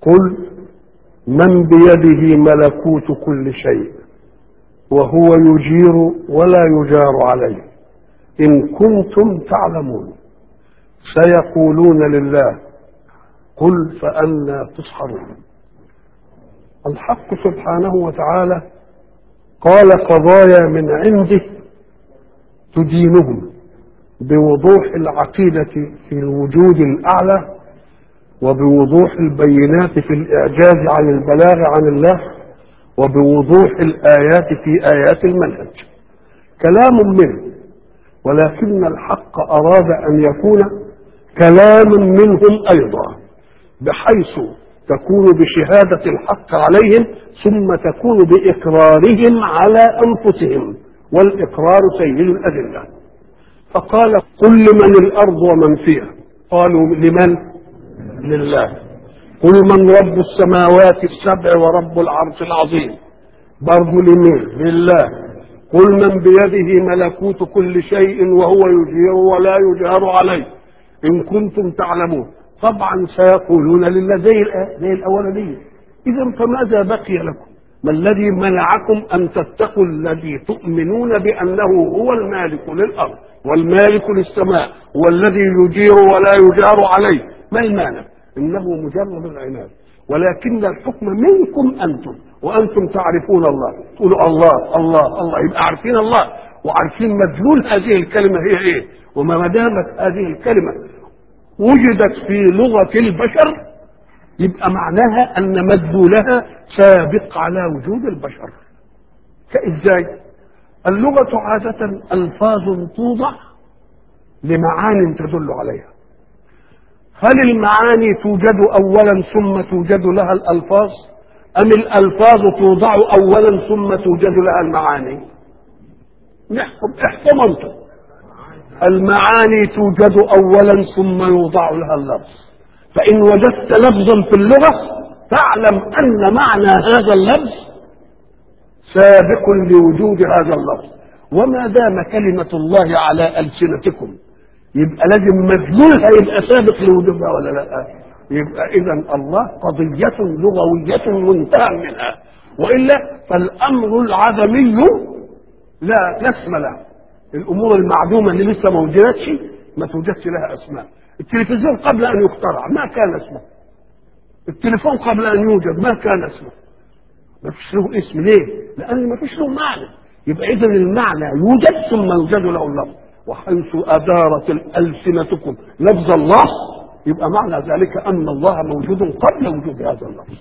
قل من بيده ملكوت كل شيء وهو يجير ولا يجار عليه إن كنتم تعلمون. سيقولون لله قل فأنى تسحرون. الحق سبحانه وتعالى قال قضايا من عنده تدينهم بوضوح العقيدة في الوجود الأعلى وبوضوح البينات في الإعجاز عن البلاغ عن الله وبوضوح الآيات في آيات المنهج. كلام منه، ولكن الحق أراد أن يكون كلام منهم أيضا، بحيث تكون بشهادة الحق عليهم ثم تكون بإقرارهم على أنفسهم، والإقرار سيد الأدلة. فقال قل لمن الأرض ومن فيها؟ قالوا لمن؟ لله. قل من رب السماوات السبع ورب العرش العظيم؟ برضو لمين؟ لله. قل من بيده ملكوت كل شيء وهو يجير ولا يجار عليه إن كنتم تعلمون. طبعا سيقولون لله زي الأولانية. إذا فماذا بقي لكم؟ ما الذي منعكم أن تتقوا الذي تؤمنون بأنه هو المالك للأرض والمالك للسماء والذي يجير ولا يجار عليه؟ ما المانع؟ إنه مجرد العناد، ولكن الحكم منكم أنتم، وأنتم تعرفون الله. تقولوا الله الله الله، يبقى عارفين الله وعارفين مدلول هذه الكلمة هي إيه. وما دامت هذه الكلمة وجدت في لغة البشر يبقى معناها أن مدلولها سابق على وجود البشر. كإزاي؟ اللغة عادة ألفاظ توضع لمعان تدل عليها. هل المعاني توجد أولا ثم توجد لها الألفاظ، أم الألفاظ توضع أولا ثم توجد لها المعاني؟ احكم أنتم. المعاني توجد أولا ثم يوضع لها اللفظ، فإن وجدت لفظا في اللغة فاعلم أن معنى هذا اللفظ سابق لوجود هذا اللفظ. وما دام كلمة الله على ألسنتكم يبقى لازم مدلولها يبقى سابق لوجودها ولا لا؟ يبقى إذا الله قضية لغوية منتهى منها، وإلا فالأمر العدمي لا اسم له. الأمور المعدومة اللي لسه ما وجدتش ما توجدش لها أسماء. التلفزيون قبل أن يخترع ما كان اسمه، التليفون قبل أن يوجد ما كان اسمه، ما فيش له اسم. ليه؟ لأن ما فيش له معنى. يبقى إذا المعنى يوجد ثم يوجد له اللفظ. وحيث أدارت ألسنتكم لفظ الله يبقى معنى ذلك أن الله موجود قبل وجود هذا اللفظ.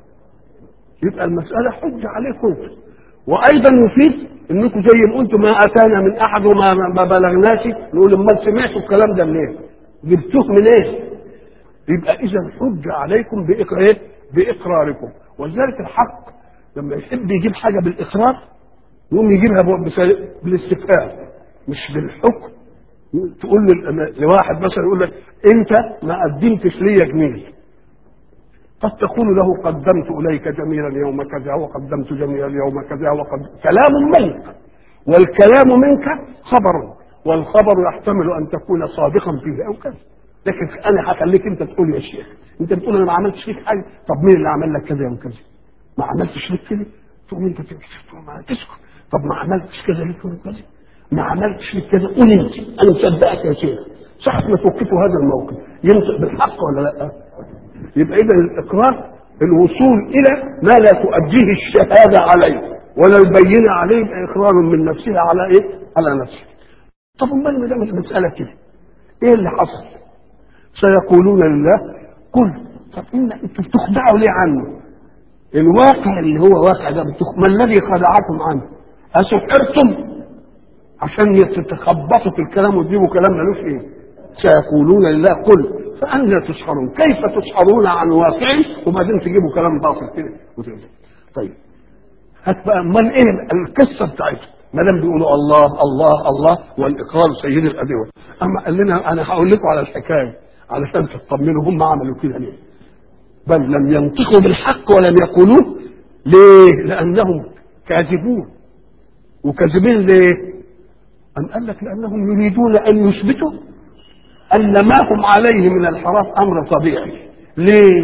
يبقى المسألة حجة عليكم. وأيضا يفيد إنكم زي ما قلتوا ما أتانا من أحد وما بلغناش، نقول لما سمعتوا الكلام ده منين؟ جبتوه منين؟ يبقى إذا حجة عليكم بإقراركم. ولذلك الحق لما يحب يجيب حاجة بالإقرار يقوم يجيبها بالاستفهام مش بالحكم. تقول لواحد مثلا يقول لك انت ما قدمتش ليا جميل، قد تقول له قدمت اليك جميلا يوم كذا وقدمت جميلا يوم كذا كلام منك، والكلام منك خبر، والخبر يحتمل ان تكون صادقا فيه او كذا. لكن انا هخليك انت تقول يا شيخ، انت بتقول انا ما عملتش فيك حاجه، طب مين اللي عمل لك كذا يوم كذا؟ ما عملتش ليك كده، تقوم انت تسكت. طب ما عملتش كذا ليك يوم كذا، ما عملتش لك كذا، قول انت انا مصدقك يا شيخ. ساعة ما توقفوا هذا الموقف ينطق بالحق ولا لا؟ يبقى اذا الاقرار الوصول الى ما لا تؤديه الشهاده عليه ولا البينه عليه يبقى اقرار من نفسها على ايه؟ على نفسه. طب امال ما دام المساله كده ايه اللي حصل؟ سيقولون لله قل. طب انتوا بتخدعوا ليه عنه؟ الواقع اللي هو واقع ده ما الذي خدعكم عنه؟ أسحرتم عشان يتخبطوا في الكلام وتجيبوا كلام ملوش ايه؟ سيقولون لله قل فأنى تسحرون. كيف تسحرون عن واقع وبعدين تجيبوا كلام باطل كده؟ طيب هات بقى امال ايه القصه بتاعتهم؟ ما دام بيقولوا الله الله الله والاقرار سيد الادويه. اما قال لنا انا هقول لكم على الحكايه علشان تطمنوا هم عملوا كده ليه؟ بل لم ينطقوا بالحق ولم يقولوه. ليه؟ لانهم كاذبون. وكاذبين ليه؟ أم قال لك لأنهم يريدون أن يثبتوا أن ما هم عليه من الحرام أمر طبيعي. ليه؟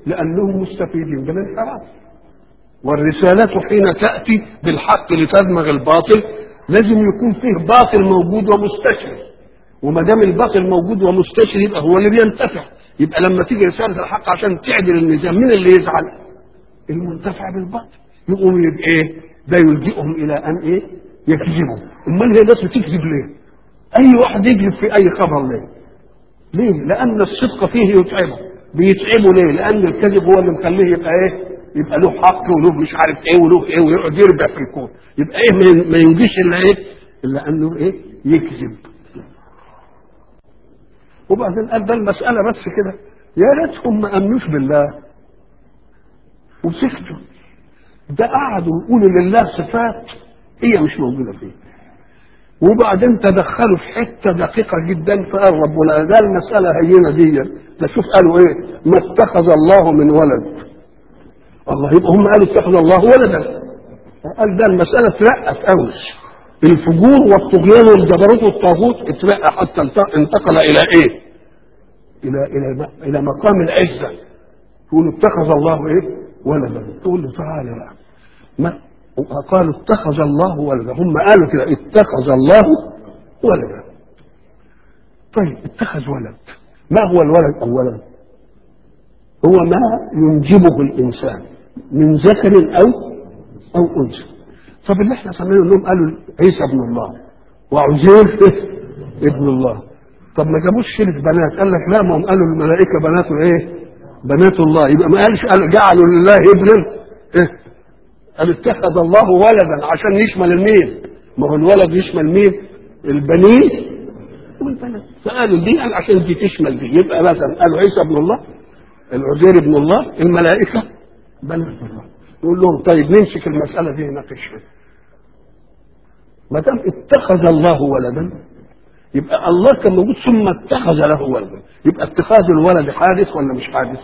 لانهم مستفيدين من الحرام. والرسالة حين تأتي بالحق لتدمغ الباطل لازم يكون فيه باطل موجود ومستشري، وما دام الباطل موجود ومستشري يبقى هو اللي بينتفع. يبقى لما تيجي رسالة الحق عشان تعدل النظام، مين اللي يزعل؟ المنتفع بالباطل. يقوم يبقى ايه؟ ده يلجئهم الى ان ايه؟ يكذبوا. امال هي الناس بتكذب ليه؟ اي واحد يكذب في اي خبر ليه؟ ليه؟ لان الصدق فيه يتعبه. بيتعبوا ليه؟ لان الكذب هو اللي مخليه يبقى ايه؟ يبقى له حق وله مش عارف ايه وله ايه، ويقعد يربع في الكون. يبقى ايه؟ ما ينجيش الا ايه؟ الا انه ايه؟ يكذب. وبعدين قال ده المساله بس كده، يا ريتهم ما امنوش بالله وسكتوا. ده قعدوا يقولوا لله صفات هي مش موجوده فيه، وبعدين تدخلوا في حته دقيقه جدا فقال ربنا ده المساله هينه دي. ده شوف قالوا ايه؟ ما اتخذ الله من ولد. الله، يبقى هم قالوا اتخذ الله ولدا. قال ده المساله اترقت قوي، الفجور والطغيان والجبروت والطاغوت اترقى حتى انتقل الى ايه؟ الى مقام العزه. تقول اتخذ الله ايه؟ ولدا. تقول له تعالى بقى، ما قالوا اتخذ الله ولدا، هم قالوا كده اتخذ الله ولدا. طيب اتخذ ولد، ما هو الولد اولا؟ هو ما ينجبه الانسان من ذكر او انثى. طب اللي احنا سميناه انهم قالوا عيسى ابن الله وعزير ابن الله، طب ما جابوش شرك بنات؟ قال لك لا، ما هم قالوا الملائكه بنات ايه؟ بنات الله. يبقى ما قالش قال جعلوا لله ابنا ايه؟ قال اتخذ الله ولدا عشان يشمل المين؟ ما هو الولد يشمل مين؟ البنين والبنات. فقالوا دي عشان دي تشمل دي. يبقى مثلا قالوا عيسى ابن الله، العزير ابن الله، الملائكه بنات الله. يقول لهم طيب نمسك المساله دي نناقشها. ما دام اتخذ الله ولدا يبقى الله كان موجود ثم اتخذ له ولدا، يبقى اتخاذ الولد حادث ولا مش حادث؟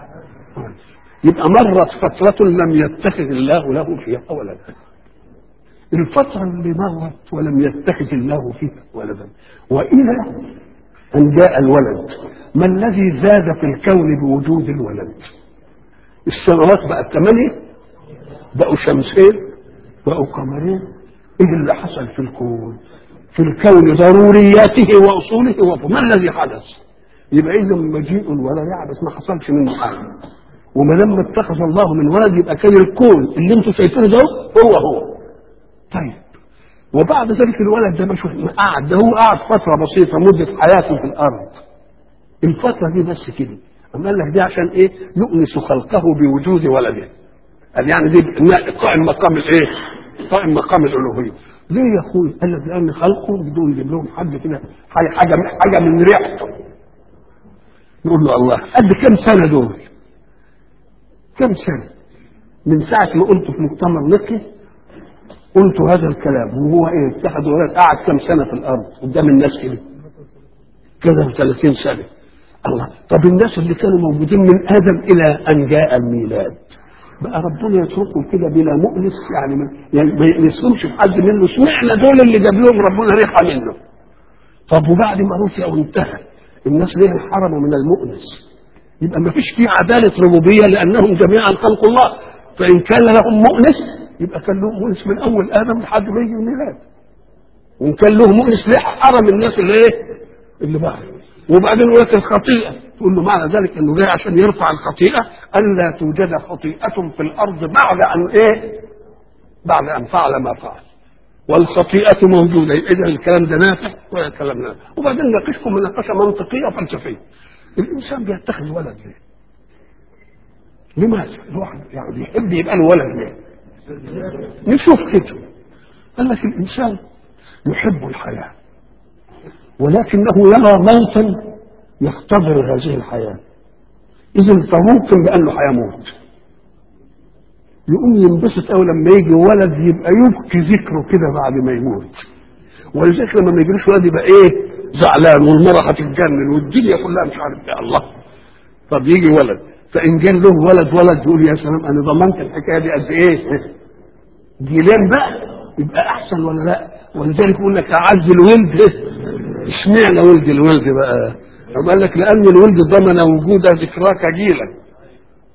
يبقى مرت فترة لم يتخذ الله له فيها ولدا. الفترة اللي مرت ولم يتخذ الله فيها ولدا، وإلى أن جاء الولد، ما الذي زاد في الكون بوجود الولد؟ السنوات بقت 8، بقوا شمسين، بقوا قمرين. ايه اللي حصل في الكون؟ في الكون ضرورياته واصوله ما الذي حدث؟ يبقى اذا مجيء الولد يعبث ما حصلش منه حاجه. وما لما اتخذ الله من ولد يبقى كان الكون اللي انتم شايفينه ده هو. طيب وبعد ذلك الولد ده ما شوف قعد، ده هو قعد فتره بسيطه مده حياته في الارض. الفتره دي بس كده. أما قال لك دي عشان ايه؟ يؤنس خلقه بوجود ولده. قال يعني دي قائم مقام الايه؟ قائم مقام الالوهيه. ليه يا اخوي؟ قال لك لان خلقه بدون يجيب لهم حد كده حاجه من ريحته. نقول له الله قد كم سنه دول؟ كم سنه؟ من ساعه ما قلت في مؤتمر نقي قلت هذا الكلام، وهو ايه؟ اتخذ ولد. قعد كم سنه في الارض قدام الناس كده 30 سنه. الله، طب الناس اللي كانوا موجودين من ادم الى ان جاء الميلاد بقى ربنا يتركهم كده بلا مؤنس؟ يعني ما يأنسهمش في حد منه. اشمعنى دول اللي جاب لهم ربنا ريحه منه؟ طب وبعد ما رفع وانتهى الناس ليه انحرموا من المؤنس؟ يبقى ما فيش فيه عداله ربوبيه لانهم جميعا خلق الله. فان كان لهم مؤنس يبقى كان لهم مؤنس من اول ادم لحد ما يجي الميلاد. وان كان له مؤنس ليه حرم الناس اللي ايه؟ اللي بعده. وبعدين يقول لك الخطيئه، تقول له معنى ذلك انه جاي عشان يرفع الخطيئه الا توجد خطيئه في الارض بعد ان ايه؟ بعد ان فعل ما فعل. والخطيئه موجوده، اذا الكلام ده نافع ولا الكلام نافع. وبعدين ناقشكم مناقشه منطقيه فلسفيه. الانسان بيتخذ ولد ليه؟ لماذا؟ الواحد يعني يحب يبقى له ولد ليه؟ نشوف كده. قال لك الانسان يحب الحياه ولكنه يرى موتا يختبر هذه الحياة. إذن فممكن بأنه هيموت يقوم ينبسط أول لما يجي ولد يبقى يبكي ذكره كده بعد ما يموت. ولذلك لما ما يجيلوش ولد يبقى إيه؟ زعلان والمرأة هتتجنن والدنيا كلها مش عارف يا الله. طب يجي ولد، فإن جال له ولد يقول يا سلام أنا ضمنت الحكاية دي قد إيه؟ جيلان بقى يبقى أحسن ولا لا؟ ولذلك يقول لك أعز الولد. اشمعنى ولد الولد بقى؟ قال لك لان الولد ضمن وجود ذكراك جيلا.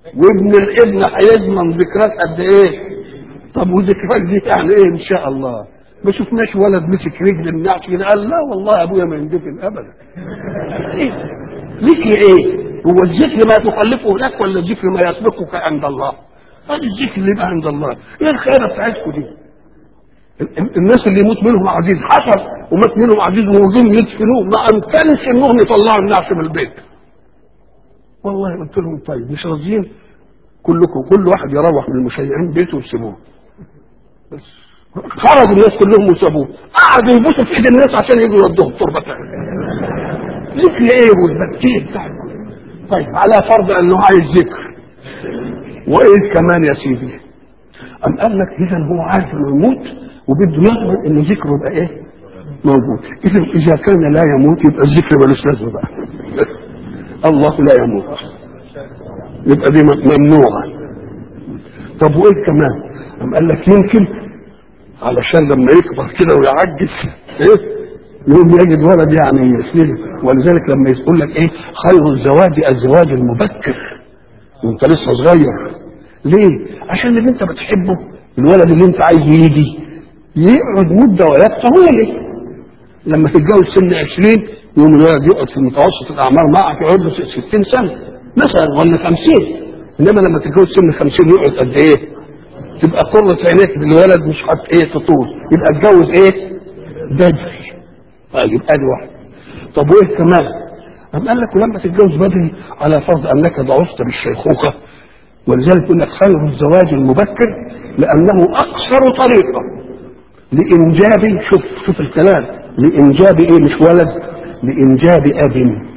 وابن الابن هيضمن ذكريات قد ايه؟ طب وذكريات دي يعني ايه ان شاء الله؟ ما شفناش ولد مسك رجل النعش كده قال لا والله ابويا ما يندفن ابدا. ايه؟ ذكر ايه؟ هو الذكر ما تخلفه هناك ولا الذكر ما يسبقك عند الله؟ هذا الذكر اللي يبقى عند الله. ايه الخيره بتاعتكم دي؟ الناس اللي يموت منهم عزيز حصل ومات منهم عزيز وجم يدفنوه ما امكنش انهم يطلعوا النعش من البيت. والله قلت لهم طيب مش راضيين كلكم كل واحد يروح من المشيعين بيته ويسيبوه. بس خرجوا الناس كلهم وسابوه، قعدوا يبوسوا في ايد الناس عشان يجوا يودوهم التربه تاني. ذكر ايه والبكتير بتاعكم؟ طيب على فرض انه عايز ذكر وايه كمان يا سيدي؟ أم قال لك اذا هو عارف انه يموت وبده يضمن ان ذكره يبقى ايه؟ موجود. اذا كان لا يموت يبقى الذكر ملوش لازمه بقى. الله لا يموت يبقى دي ممنوعه. طب وايه كمان؟ أم قال لك يمكن علشان لما يكبر كده ويعجز ايه؟ يوم يجد ولد يعني يسنده. ولذلك لما يقول لك ايه؟ خير الزواج الزواج المبكر وانت لسه صغير. ليه؟ عشان اللي انت بتحبه الولد اللي انت عايزه يجي يقعد مده وياك طويله. لما تتجوز سن 20 يوم الولد يقعد في متوسط الاعمار معك يقعد له 60 سنه مثلا ولا 50. انما لما تتجوز سن 50 يقعد قد ايه؟ تبقى قرة عينيك بالولد مش حت ايه تطول. يبقى اتجوز ايه؟ بدري. يبقى دي واحد. طب وايه كمان؟ قام قال لك ولما تتجوز بدري على فرض انك ضعفت بالشيخوخه ولذلك يقول لك خير الزواج المبكر لانه اقصر طريقه لانجاب شوف الكلام لانجاب ايه مش ولد لانجاب اب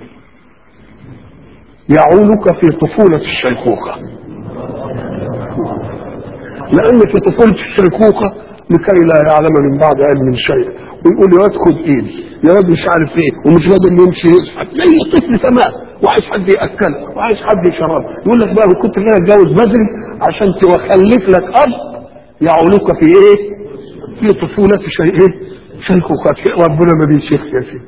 يعولك في طفوله الشيخوخه. لان في طفوله الشيخوخه لكي لا يعلم من بعد علم شيء ويقول يا واد خد ايدي يا واد مش عارف ايه ومش قادر يمشي يصحى زي الطفل تمام وعايز حد ياكله وعايز حد يشربه. يقول لك بقى كنت كده اتجوز بدري عشان تخلف لك اب يعولك في ايه؟ في طفوله شيء ايه؟ شيخوخه. ربنا ما بيشيخ يا سيدي.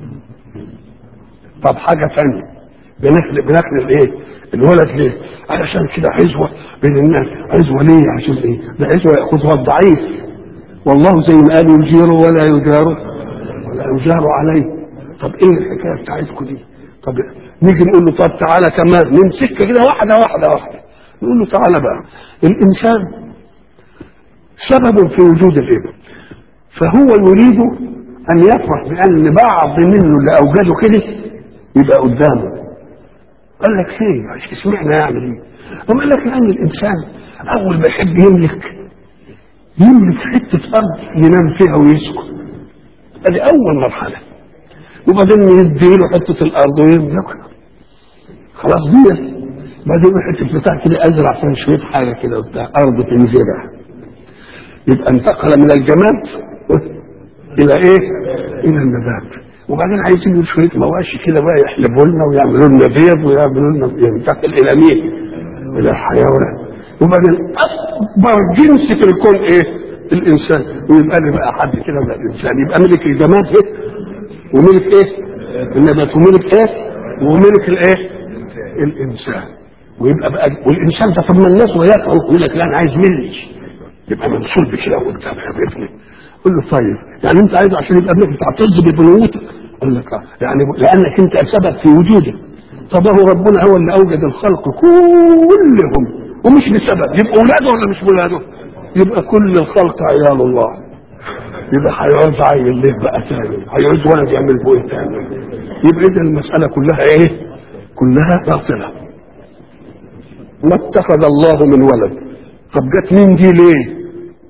طب حاجه ثانيه بنخلق الايه؟ الولد ليه؟ علشان كده عزوه بين الناس. عزوه ليه؟ عشان ايه؟ ده عزوه ياخذها الضعيف والله زي ما قال يجير ولا يجار ولا يجار عليه. طب ايه الحكايه بتاعتكم دي؟ طب نيجي نقول له طب تعالى كمان نمسك كده واحده نقول له تعالى بقى. الانسان سبب في وجود الابن فهو يريد ان يفرح بان بعض منه اللي اوجده كده يبقى قدامه. قال لك ليه؟ اشمعنى يعمل ايه؟ قال لك لان الانسان اول ما يحب يملك حته ارض ينام فيها ويسكن. ادي اول مرحله. وبعدين يديله حته الارض ويملكها خلاص دي. بعدين حته بتاع كده ازرع فيها شويه حاجه كده وبتاع ارض تنزرع. يبقى انتقل من الجماد الى ايه؟ الى النبات. وبعدين عايزين له شويه مواشي كده بقى يحلبوا لنا ويعملوا لنا بيض ويعملوا لنا ينتقل الى مين؟ الى الحيوان. وبعدين اكبر جنس في الكون ايه؟ الانسان. ويبقى لي بقى حد كده بقى الانسان يبقى ملك الجماد ايه؟ وملك ايه؟ النبات وملك ايه؟ وملك الايه؟ الانسان. ويبقى بقى والانسان ده طب ما الناس وياك يقول لك لا انا عايز ملي يبقى منصوب كده وبتاع يا ابني. قول له طيب يعني انت عايزه عشان يبقى ابنك بتعتز ببنوتك؟ قال لك يعني لانك انت سبب في وجوده. طب هو ربنا هو اللي اوجد الخلق كلهم ومش بسبب يبقى اولاده ولا مش اولاده؟ يبقى كل الخلق عيال الله. يبقى هيعوز عيل ليه بقى تاني؟ هيعوز ولد يعمل بويه تاني. يبقى اذا المساله كلها ايه؟ كلها باطله. ما اتخذ الله من ولد. طب جت مين دي ليه؟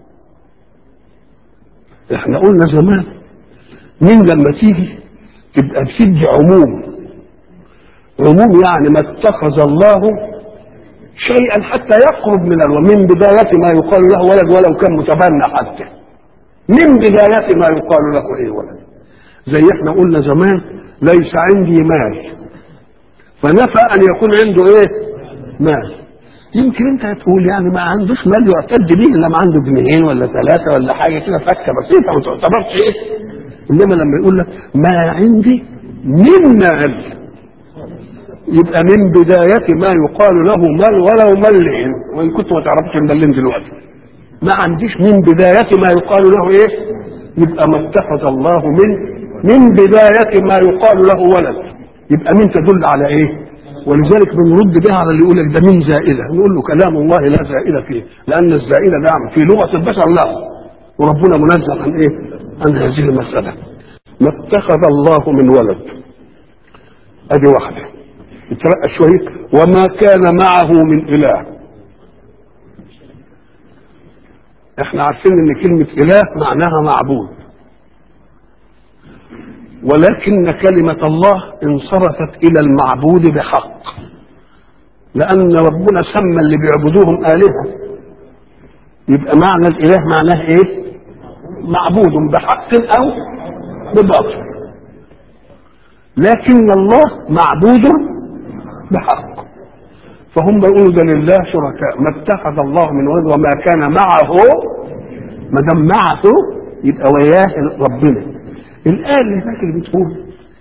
احنا قلنا زمان مين لما تيجي تبقى بتدي عموم يعني ما اتخذ الله شيئا حتى يقرب من بداية ما يقال له ولد ولو كان متبنى حتى من بداية ما يقال له ايه ولد. زي احنا قلنا زمان ليس عندي مال فنفى ان يكون عنده ايه؟ مال. يمكن انت تقول يعني ما عندوش مال يعتد به الا ما عنده جنيهين ولا ثلاثه ولا حاجه كده فكه بسيطه ما تعتبرش ايه. انما لما يقول لك ما عندي من مال يبقى من بداية ما يقال له مل ولو ملين، وإن كنت ما تعرفش الملين دلوقتي، ما عنديش من بداية ما يقال له إيه، يبقى ما اتخذ الله من بداية ما يقال له ولد، يبقى من تدل على إيه؟ ولذلك بنرد بها على اللي يقول لك ده من زائدة، نقول له كلام الله لا زائدة فيه، لأن الزائدة نعم في لغة البشر لا، وربنا منزه عن إيه؟ عن هذه المسألة. ما اتخذ الله من ولد، أدي واحدة اترقى شوية. وما كان معه من إله، احنا عارفين ان كلمة إله معناها معبود، ولكن كلمة الله انصرفت إلى المعبود بحق، لأن ربنا سمى اللي بيعبدوهم آلهة، يبقى معنى الإله معناه إيه؟ معبود بحق أو بباطل، لكن الله معبود بحق، فهم يقولوا ده لله شركاء. ما اتخذ الله من ولد وما كان معه، ما دام معه يبقى وياه ربنا. الآية اللي هناك اللي بتقول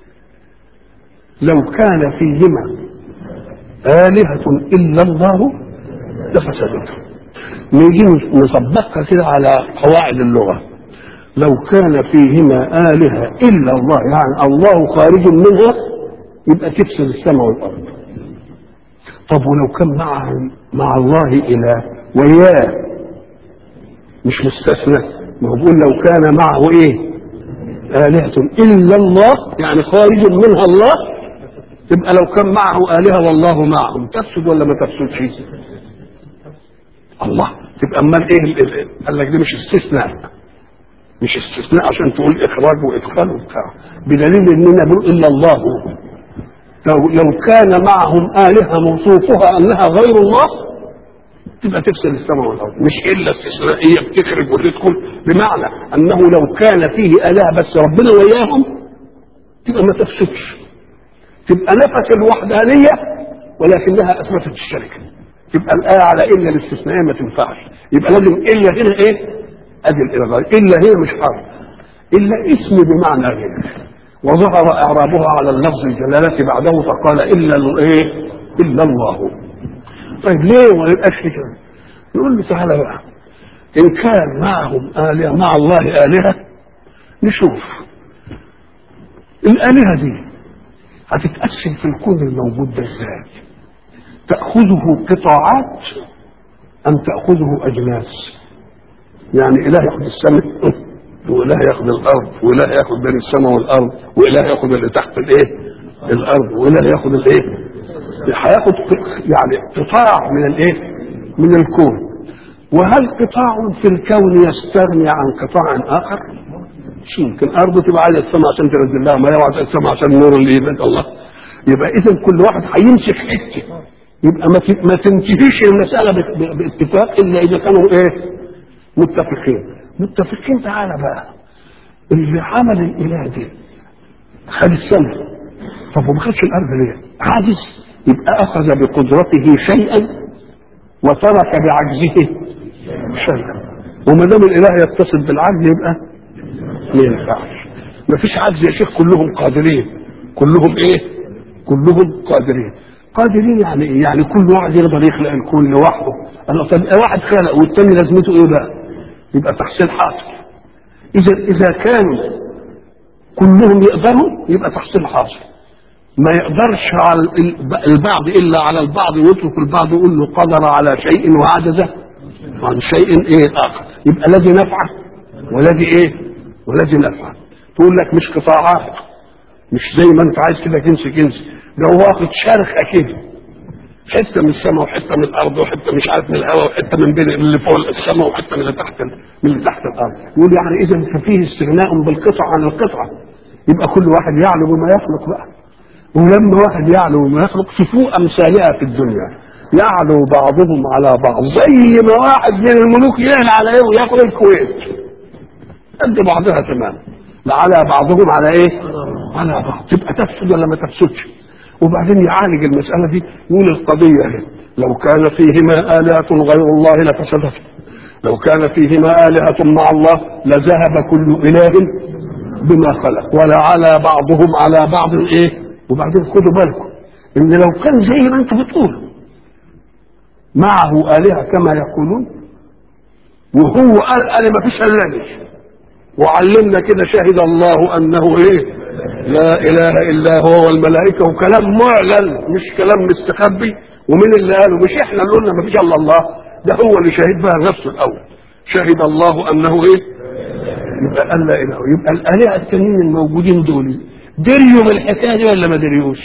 لو كان فيهما آلهة إلا الله لفسدتا، نيجي نطبقها كده على قواعد اللغة. لو كان فيهما آلهة إلا الله، يعني الله خارج منها، يبقى تفسد السماء والأرض. طب ولو كان مع الله إله وياه، مش مستثنى، ما هو بيقول لو كان معه إيه؟ آلهة إلا الله، يعني خارج منها الله، تبقى لو كان معه آلهة والله معهم تفسد ولا ما تفسدش؟ الله، تبقى أمال إيه؟ قال لك دي مش استثناء، مش استثناء عشان تقول إخراج وإدخال وبتاع، بدليل إننا بنقول إلا الله. لو كان معهم آلهة موصوفها أنها غير الله تبقى تفسد السماء والأرض، مش إلا استثنائية بتخرج وتدخل، بمعنى أنه لو كان فيه آلهة بس ربنا وياهم تبقى ما تفسدش، تبقى نفت الوحدانية ولكنها أثبتت الشركة، تبقى الآية على إلا الاستثنائية ما تنفعش، يبقى لازم إلا هنا إيه؟ أدي الإلغاء، إلا هنا مش حرف، إلا اسم بمعنى غير، وظهر إعرابها على اللفظ الجلالة بعده فقال إلا إيه؟ إلا الله. طيب ليه ما يبقاش كده؟ يقول له تعالى بقى، إن كان معهم آلهة مع الله آلهة، نشوف الآلهة دي هتتقسم في الكون الموجود ده ازاي؟ تأخذه قطاعات أم تأخذه أجناس؟ يعني إله يأخذ السماء وإله يأخذ الأرض، وإله يأخذ بين السماء والأرض، وإله يأخذ اللي تحت الإيه؟ الأرض، وإله يأخذ الإيه؟ هياخد يعني قطاع من الإيه؟ من الكون. وهل قطاع في الكون يستغني عن قطاع آخر؟ مش يمكن. أرضه تبقى عايزة السماء عشان تنزل لها مياه، وعايزة السماء عشان النور اللي يبعد الله، يبقى إذا كل واحد هيمسك حتة، يبقى ما تنتهيش المسألة باتفاق إلا إذا كانوا إيه؟ متفقين. تعالى بقى، اللي عمل الإله دي خد السماء، طب وما خدش الأرض ليه؟ عاجز، يبقى أخذ بقدرته شيئا وترك بعجزه شيئا، وما دام الإله يتصل بالعجز يبقى ما ينفعش. ما فيش عجز يا شيخ، كلهم قادرين. كلهم ايه؟ كلهم قادرين يعني ايه؟ يعني كل واحد يقدر يخلق الكون لوحده. طب واحد خلق والتاني لازمته ايه بقى؟ يبقى تحصيل حاصل. اذا كانوا كلهم يقدروا يبقى تحصيل حاصل. ما يقدرش على البعض الا على البعض، ويترك البعض يقول له قدر على شيء وعجز عن شيء ايه اخر، يبقى الذي نفعه والذي ايه؟ والذي نفعه. تقول لك مش قطاعات، مش زي ما انت عايز كده كنسي، ده هو واخد شرخه كده، حته من السماء وحته من الارض وحته مش عارف من الهواء وحته من بين اللي فوق السماء وحته من اللي تحت الارض. يقول يعني اذا ففيه استغناء بالقطع عن القطعه، يبقى كل واحد يعلو بما يخلق بقى. ولما واحد يعلو بما يخلق شوفوا امثالها في الدنيا، يعلو بعضهم على بعض، زي ما واحد من الملوك يعلى على ايه وياخد الكويت قد بعضها تمام، لعلى بعضهم على ايه؟ على بعض. تبقى تفسد ولا ما تفسدش؟ وبعدين يعالج المسألة دي، يقول القضية هي لو كان فيهما آلهة غير الله لفسدت، لو كان فيهما آلهة مع الله لذهب كل إله بما خلق، ولعلى بعضهم على بعض ايه؟ وبعدين خدوا بالكم، ان لو كان زي ما انتم بتقولوا معه آلهة كما يقولون، وهو قال انا ما فيش الا لي، وعلمنا كده شهد الله انه ايه لا اله الا هو والملائكه، وكلام معلن مش كلام مستخبي. ومن اللي قاله؟ مش احنا اللي قلنا ما فيش الا الله، ده هو اللي شهد بها نفسه الاول. شهد الله انه ايه، يبقى قال لا اله. يبقى الالهه التانيين الموجودين دول دريوا بالحكايه دي ولا ما دريوش؟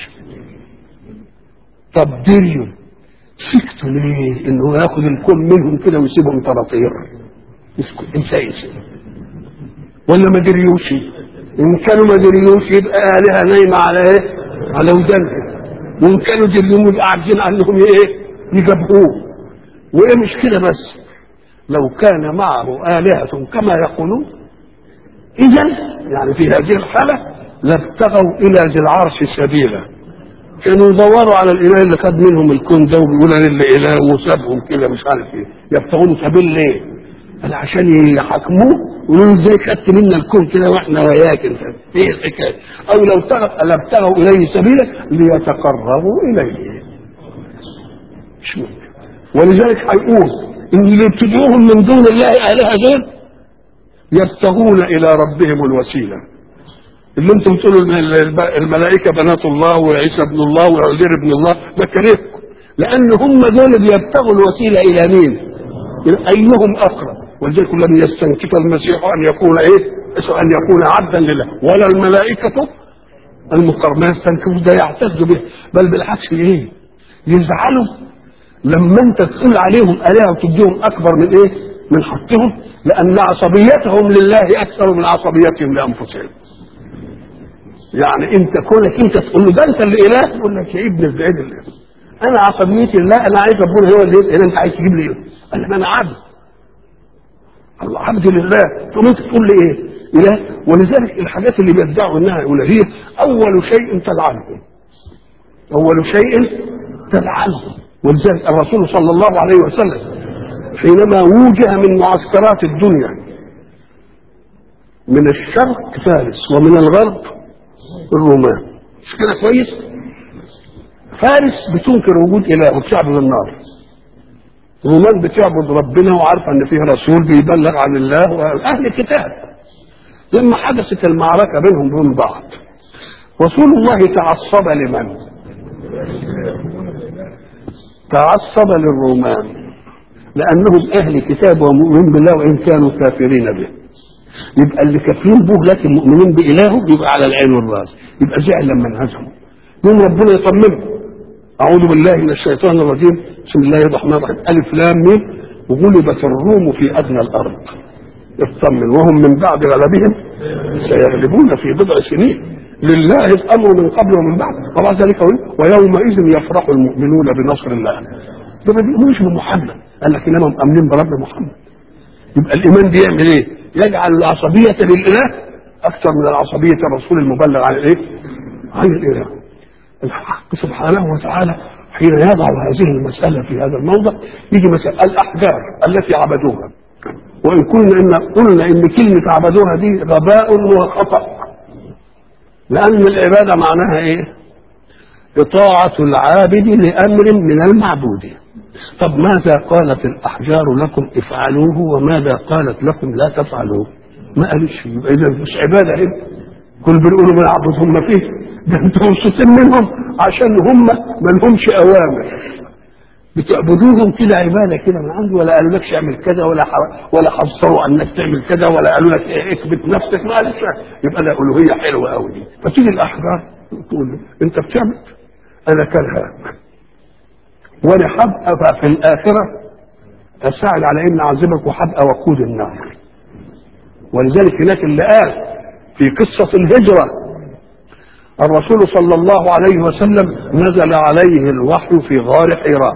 طب دريوا، سكتوا ليه؟ انه ياخذ الكل منهم كده ويسيبهم طراطير، يسكت انسى ولا ما دريوش؟ ان كانوا ما دريوش يبقى آلهة نايمة على ايه؟ على ودانهم. وان كانوا دريوم يبقى عارفين انهم ايه؟ يجابوه. وايه مش كده بس، لو كان معه آلهة كما يقولون اذا يعني في هذه الحالة لابتغوا الى ذي العرش سبيلا، كانوا يدوروا على الاله اللي خد منهم الكون ده وبيقول انا اللي اله وسابهم كده مش عارف ايه. يبتغون سبيل ليه؟ قال عشان يحاكموه ويقولوا ازاي خدت منا الكون كده واحنا وياك انت ايه الحكايه؟ او لو لابتغوا اليه سبيلا ليتقربوا اليه. مش ممكن. ولذلك هيقول ان اللي يبتدعوهم من دون الله الهه دول يبتغون الى ربهم الوسيله. اللي انتم بتقولوا الملائكه بنات الله وعيسى ابن الله وعزير ابن الله، ده كرهكم، لان هم دول بيبتغوا الوسيله الى مين؟ ايهم اقرب. ولذلك لم يستنكف المسيح ان يكون ايه؟ ان يكون عبدا لله، ولا الملائكه المقربون ما يستنكفوا، ده يعتز به، بل بالعكس ايه؟ يزعلوا لما انت تقول عليهم الهه وتديهم اكبر من ايه؟ من حقهم، لان عصبيتهم لله اكثر من عصبيتهم لانفسهم. يعني انت كونك انت تقول له ده انت اللي اله، يقول لك يا ابن البعيد اللي انا عصبيتي لله، انا عايز ربنا هو اللي اله، انت عايز تجيب لي ايه؟ انا عبد، الله عبد لله، تقوم انت تقول لي ايه؟ اله. ولذلك الحاجات اللي بيدعوا انها الهيه اول شيء تلعنه، اول شيء تلعنه. ولذلك الرسول صلى الله عليه وسلم حينما وجه من معسكرات الدنيا، من الشرق فارس ومن الغرب الرومان، مش كده كويس؟ فارس بتنكر وجود اله وبتعبد النار، الرومان بتعبد ربنا وعارفه ان فيه رسول بيبلغ عن الله واهل الكتاب. لما حدثت المعركه بينهم وبين بعض، رسول الله تعصب لمن؟ تعصب للرومان، لانهم اهل كتاب ومؤمنين بالله وان كانوا كافرين به. يبقى اللي كافرين به لكن مؤمنين بإلهه يبقى على العين والراس، يبقى زعل لما انهزموا. يوم ربنا يطمنه، أعوذ بالله من الشيطان الرجيم، بسم الله الرحمن الرحيم، ألف لام ميم، وغلبت الروم في أدنى الأرض. اطمن، وهم من بعد غلبهم سيغلبون في بضع سنين، لله الأمر من قبل ومن بعد، وبعد ذلك ويومئذ يفرح المؤمنون بنصر الله. ده ما بيقولوش بمحمد، قال لك إنما مؤمنين برب محمد. يبقى الإيمان دي يعمل إيه؟ يجعل العصبية للإله أكثر من العصبية الرسول المبلغ عن الإيه؟ عن الإله. الحق سبحانه وتعالى حين يضع هذه المسألة في هذا الموضع يجي مسألة الأحجار التي عبدوها، وإن قلنا إن كلمة عبدوها دي غباء وخطأ، لأن العبادة معناها إيه؟ إطاعة العابد لأمر من المعبود. طب ماذا قالت الأحجار لكم افعلوه وماذا قالت لكم لا تفعلوه؟ ما قالش. يبقى إذا مش عبادة إيه؟ كل بيقولوا بنعبدهم ما فيه، ده انتوا مبسوطين منهم عشان هم ما لهمش أوامر، بتعبدوهم كده عبادة كده من عنده، ولا قالوا لكش اعمل كذا ولا حصروا انك تعمل كذا، ولا قالوا لك اكبت نفسك، ما قالش. يبقى ده ألوهية حلوة قوي دي. فتيجي الأحجار تقول له انت بتعمل، انا كرهك، وانا هبقى في الاخره اساعد على ان اعذبك وهبقى وقود النار. ولذلك هناك اللي قال في قصه الهجره، الرسول صلى الله عليه وسلم نزل عليه الوحي في غار حراء،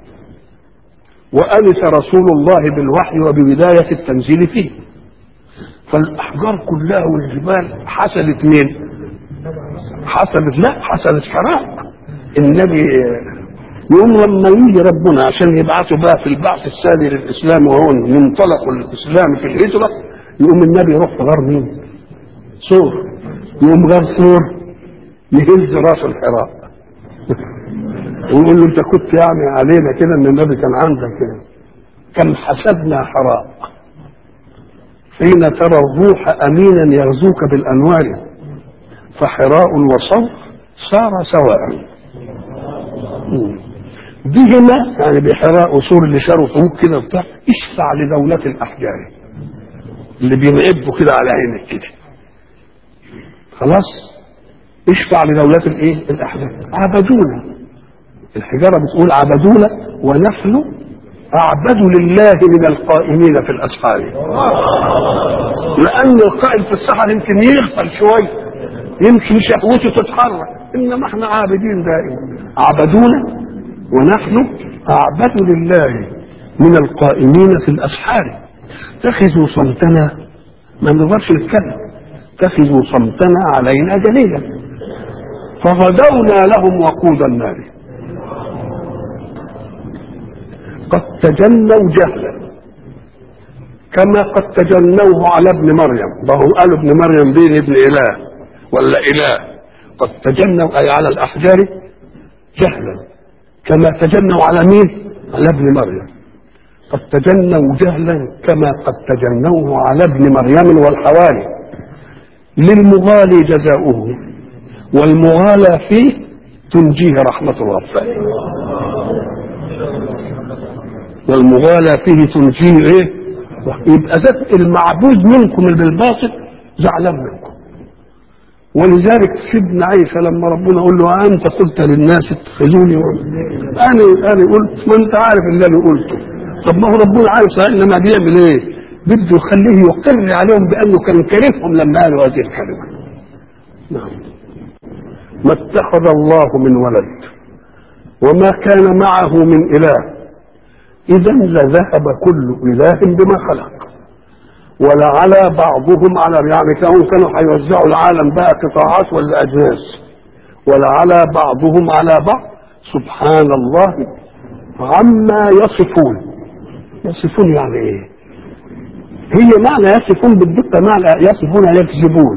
وانس رسول الله بالوحي وببدايه التنزيل فيه، فالاحجار كلها والجبال حسدت مين؟ حسدت حراء. النبي يوم لما يجي ربنا عشان يبعثوا بقى في البعث الثاني للاسلام، وهو منطلق الاسلام في الهجره، يقوم النبي يروح في غار مين؟ صور. يقوم غار صور يهز راس الحراء ويقول له انت كنت يعني علينا كده ان النبي كان عندك كده. كم حسبنا حراء حين ترى الروح امينا يغزوك بالانوار فحراء وصوت صار سواء. بهما يعني بحراء وسور اللي شاروا فوق كده وبتاع اشفع لدولة الاحجار اللي بينعبوا كده على عينك كده خلاص. اشفع لدولة الايه الاحجار. عبدونا الحجارة بتقول عبدونا ونحن اعبد لله من القائمين في الاسحار. لان القائم في السحر يمكن يغفل شويه يمكن شهوته تتحرك انما احنا عابدين دائما. عبدونا ونحن اعبد لله من القائمين في الاسحار. اتخذوا صمتنا ما نقدرش نتكلم اتخذوا صمتنا علينا جليلا فغدونا لهم وقود النار قد تجنوا جهلا كما قد تجنوه على ابن مريم. وهم قالوا ابن مريم دين ابن اله ولا اله. قد تجنوا اي على الاحجار جهلا كما تجنوا على مين؟ على ابن مريم. قد تجنوا جهلا كما قد تجنوه على ابن مريم والحواري. للمغالي جزاؤه والمغالى فيه تنجيه رحمة الغفار. والمغالى فيه تنجيه ايه؟ يبقى ذات المعبود منكم اللي بالباطل زعلان منكم. ولذلك سيدنا عيسى لما ربنا يقول له انت قلت للناس اتخذوني انا قلت ما انت عارف اللي انا قلته. طب ما هو ربنا عارف انما بيعمل ايه؟ بده يخليه يقر عليهم بانه كان كرههم لما قالوا هذه الكلمه. نعم. ما اتخذ الله من ولد وما كان معه من اله إذا لذهب كل إله بما خلق ولعلى بعضهم على يعني كانوا هيوزعوا العالم بقى قطاعات ولا أجناس ولعلى بعضهم على بعض سبحان الله عما يصفون. يصفون يعني إيه؟ هي معنى يصفون بالدقة معنى يصفون يكذبون.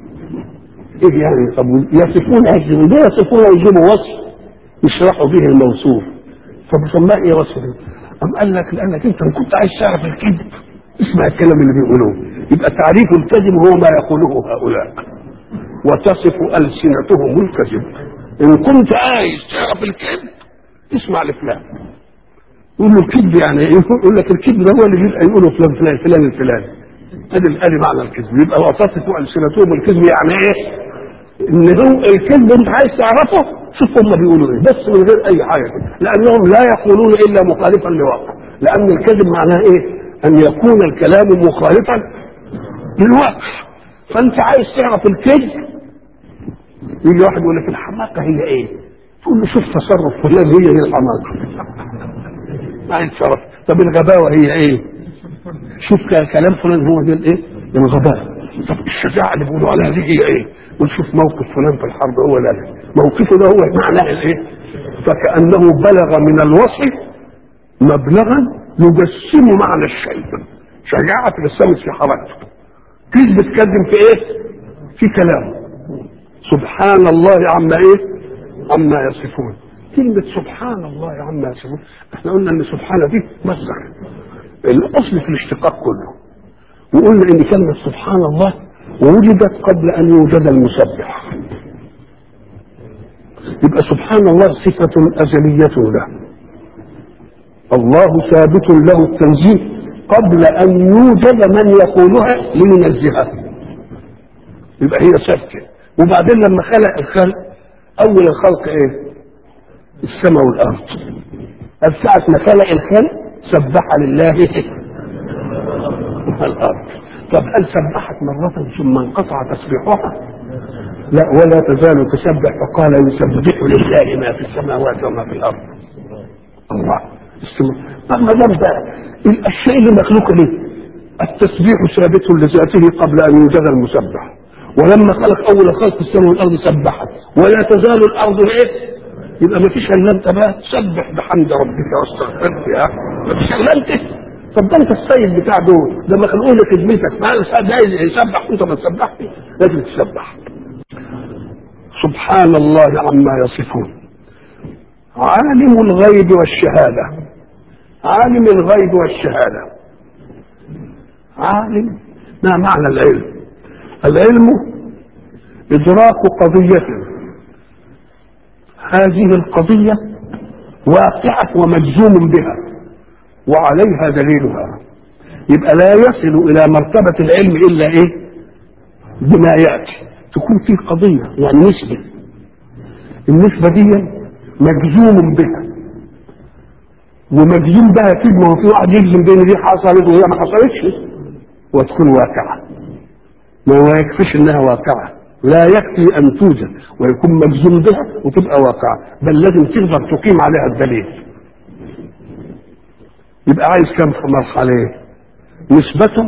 إيه يعني؟ طب يصفون يكذبون ليه يصفون يجيبوا وصف يشرحوا به الموصوف فبسماه إيه وصف؟ أم قال لك لأنك أنت كنت عايز تعرف الكذب اسمع الكلام اللي بيقولوه. يبقى تعريف الكذب هو ما يقوله هؤلاء وتصف ألسنتهم الكذب. إن كنت عايز تعرف الكذب اسمع لفلان يقول له الكذب يعني إيه؟ يقول لك الكذب ده هو اللي بيبقى يقوله فلان فلان فلان الفلاني. أدي معنى الكذب. يبقى وتصف ألسنتهم الكذب يعني إيه؟ إن هو الكذب أنت عايز تعرفه شوف هم بيقولوا ايه بس من غير اي حاجه لانهم لا يقولون الا مخالفا لواقع. لان الكذب معناه ايه؟ ان يكون الكلام مخالفا للواقع. فانت عايز تعرف الكذب يجي واحد يقول لك الحماقه هي ايه؟ تقول له شوف تصرف فلان هي الحماقه. عايز تعرف طب الغباوه هي ايه؟ شوف كلام فلان هو ده الايه؟ الغباء. طب الشجاعه اللي بيقولوا عليها دي هي ايه؟ ونشوف موقف فلان في الحرب هو لا موقفه ده هو معناه الايه؟ فكأنه بلغ من الوصف مبلغا يجسم معنى الشيء. شجاعة تجسمت في حركته. كيف بتكلم في ايه؟ في كلامه. سبحان الله عما ايه؟ عما يصفون. كلمة سبحان الله عما يصفون احنا قلنا ان سبحانه دي مصدر الاصل في الاشتقاق كله. وقلنا ان كلمة سبحان الله وجدت قبل ان يوجد المسبح. يبقى سبحان الله صفة أزلية له. الله ثابت له التنزيه قبل أن يوجد من يقولها لينزهها. يبقى هي ثابتة. وبعدين لما خلق الخلق أول الخلق إيه؟ السماء والأرض. ساعة ما خلق الخلق سبح لله الأرض. طب هل سبحت مرة ثم انقطع تسبيحها؟ لا ولا تزال تسبح فقال يسبح لله ما في السماوات وما في الارض. الله ما دام بقى الاشياء اللي مخلوقه ليه التسبيح ثابت لذاته قبل ان يوجد المسبح. ولما خلق اول خلق السماء والارض سبحت ولا تزال الارض ايه؟ يبقى ما فيش الا انت بقى تسبح بحمد ربك واستغفرك يا ما فيش الا انت. طب ده انت السيد بتاع دول ده مخلوقين لخدمتك ما ده يسبح وانت ما تسبحش لازم تسبح. سبحان الله عما يصفون عالم الغيب والشهادة. عالم الغيب والشهادة. عالم، ما معنى العلم؟ العلم إدراك قضية، هذه القضية واقعة ومجزوم بها وعليها دليلها، يبقى لا يصل إلى مرتبة العلم إلا إيه؟ بما يأتي تكون فيه قضية، يعني نسبة، النسبة دي مجزوم بها، ومجزوم بها كده، ما هو في واحد يجزم بين دي حصلت وهي ما حصلتش، وتكون واقعة. ما هو يكفيش انها واقعة، لا يكفي ان توجد ويكون مجزوم بها وتبقى واقعة، بل لازم تقدر تقيم عليها الدليل. يبقى عايز كم في مرحلة؟ نسبته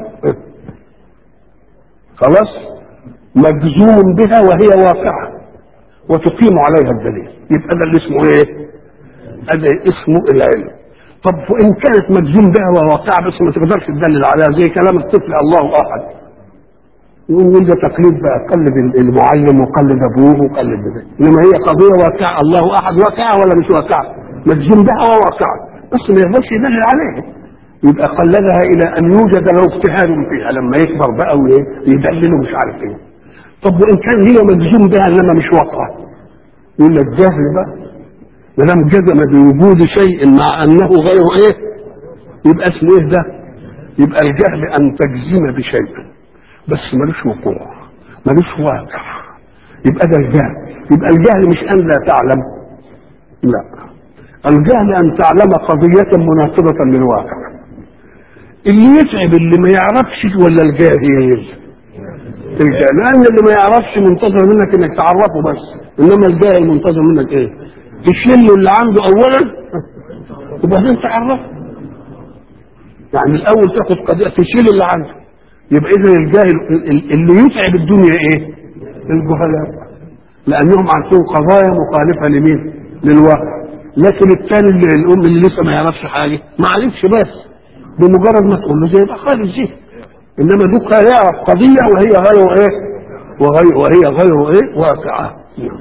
خلاص مجزوم بها وهي واقعة وتقيم عليها الدليل، يبقى ده اللي اسمه ايه؟ هذا اسمه العلم. طب وان كانت مجزوم بها وواقعة بس ما تقدرش تدلل عليها، زي كلام الطفل الله احد، يقول ده تقليد بقى، قلد المعلم وقلد ابوه وقلد ده، انما هي قضيه واقعه، الله احد واقعه ولا مش واقعه؟ مجزوم بها وواقعه بس ما يقدرش يدلل عليها، يبقى قلدها الى ان يوجد له اجتهاد فيها لما يكبر بقى ويدلل ومش عارف ايه. طب وان كان هي مجزوم بها انما مش واقعه، يقول لك جاهل بقى، ما دام جزم بوجود شيء مع انه غير ايه يبقى اسمه ايه ده؟ يبقى الجهل ان تجزم بشيء بس ملوش وقوع، ملوش واقع، يبقى ده الجهل. يبقى الجهل مش ان لا تعلم، لا، الجهل ان تعلم قضية مناسبة للواقع. اللي يتعب اللي ما يعرفش ولا الجاهل؟ الجاهل، لان اللي ما يعرفش منتظر منك انك تعرفه بس، انما الجاهل منتظر منك ايه؟ تشيل اللي عنده اولا وبعدين تعرفه. يعني الاول تاخد قضية تشيل اللي عنده، يبقى اذا الجاهل اللي يتعب الدنيا ايه؟ الجهلاء، لانهم عارفين قضايا مخالفه لمين؟ للواقع. لكن الثاني اللي لسه ما يعرفش حاجه ما عرفش، بس بمجرد ما تقول له زي يبقى خالص زي، انما دوك يعرف قضيه وهي غير ايه؟ وهي غير ايه؟ واقعه.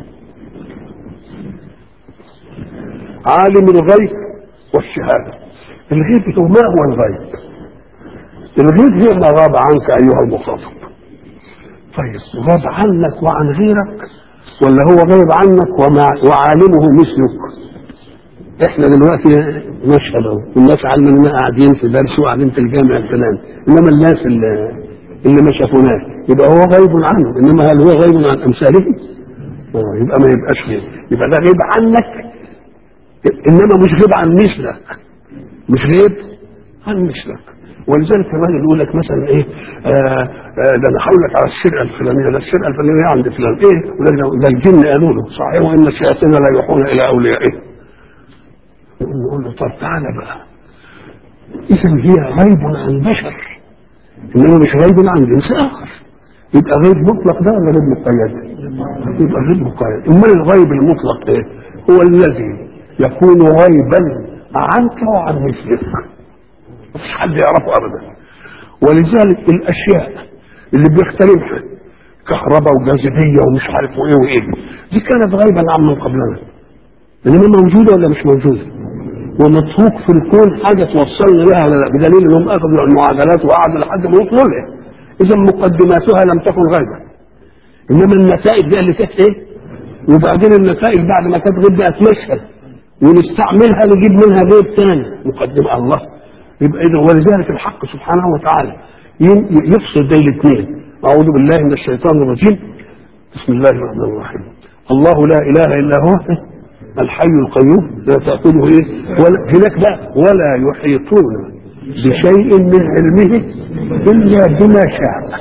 عالم الغيب والشهاده. الغيب هو ما هو الغيب؟ الغيب هي ما غاب عنك ايها المخاطب. طيب غاب عنك وعن غيرك، ولا هو غيب عنك وعالمه مثلك؟ احنا دلوقتي نشهد والناس علمنا قاعدين في درس وقاعدين في الجامع الفلاني، انما الناس اللي ما شافوناش يبقى هو غيب عنه، انما هل هو غيب عن امثالهم؟ يبقى ما يبقاش غيب، يبقى ده غيب عنك انما مش غيب عن مثلك، مش غيب عن مثلك. ولذلك الراجل يقول لك مثلا ايه؟ ده انا هقول لك على السرقه الفلانيه، ده السرقه الفلانيه عند فلان ايه؟ ده الجن قالوا له صحيح، وان الشياطين لا يوحون الى اوليائهم. نقول له طب تعالى بقى، اذا هي غيب عن بشر انما مش غيب عن جنس اخر، يبقى غيب مطلق ده ولا غيب مقيد؟ يبقى غيب مقيد. امال الغيب المطلق ايه؟ هو الذي يكون غيبا عنك وعن مثلك، مفيش حد يعرفه ابدا. ولذلك الاشياء اللي بيختلفها كهرباء وجاذبيه ومش عارف ايه وايه دي كانت غيبا عن من قبلنا، انما موجوده ولا مش موجوده؟ ومتروك في الكون حاجه توصلنا لها ولا لا؟ بدليل انهم اخذوا المعادلات وقعدوا لحد ما وصلوا لها. اذا مقدماتها لم تكن غيبا، انما النتائج دي اللي كانت ايه؟ وبعدين النتائج بعد ما كانت غيب بقت مشهد ونستعملها نجيب منها غيب ثاني مقدمه الله. يبقى اذا ولذلك الحق سبحانه وتعالى يفصل بين الاثنين. اعوذ بالله من الشيطان الرجيم، بسم الله الرحمن الرحيم. الله لا اله الا هو الحي القيوم لا تاخذه ايه؟ هناك بقى ولا يحيطون بشيء من علمه الا بما شاء.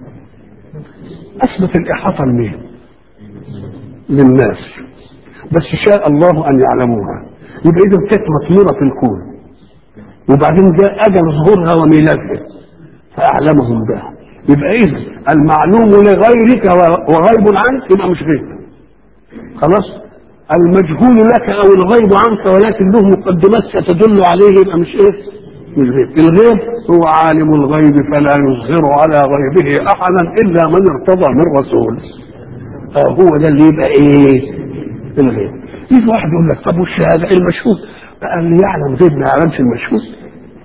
اثبت الاحاطه لمين؟ للناس، بس شاء الله ان يعلموها. يبقى اذا كانت مطموره في الكون وبعدين جاء اجل ظهورها وميلادها فاعلمهم بها. يبقى اذا المعلوم لغيرك وغيب عنك يبقى مش غيب خلاص. المجهول لك او الغيب عنك ولكن له مقدمات ستدل عليه يبقى مش ايه؟ مش غيب. الغيب هو عالم الغيب فلا يظهر على غيبه احدا الا من ارتضى من رسول. هو ده اللي يبقى ايه؟ الغيب. يجي واحد يقول لك طب والشهاده ايه المشهود؟ قال لي يعلم غيب ما يعلمش المشهود.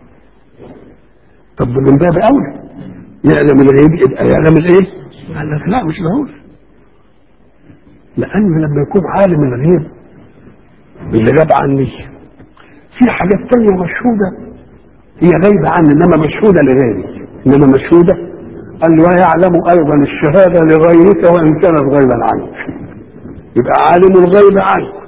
طب من باب اولى يعلم الغيب يبقى يعلم الايه؟ قال لك لا مش ضروري، لان لما يكون عالم الغيب اللي غاب عني في حاجات تانية مشهوده هي غايبه عني انما مشهوده لغيري، انما مشهوده قال له ويعلم ايضا الشهاده لغيرك وان كانت غيبا عنك. يبقى عالم الغيب عنك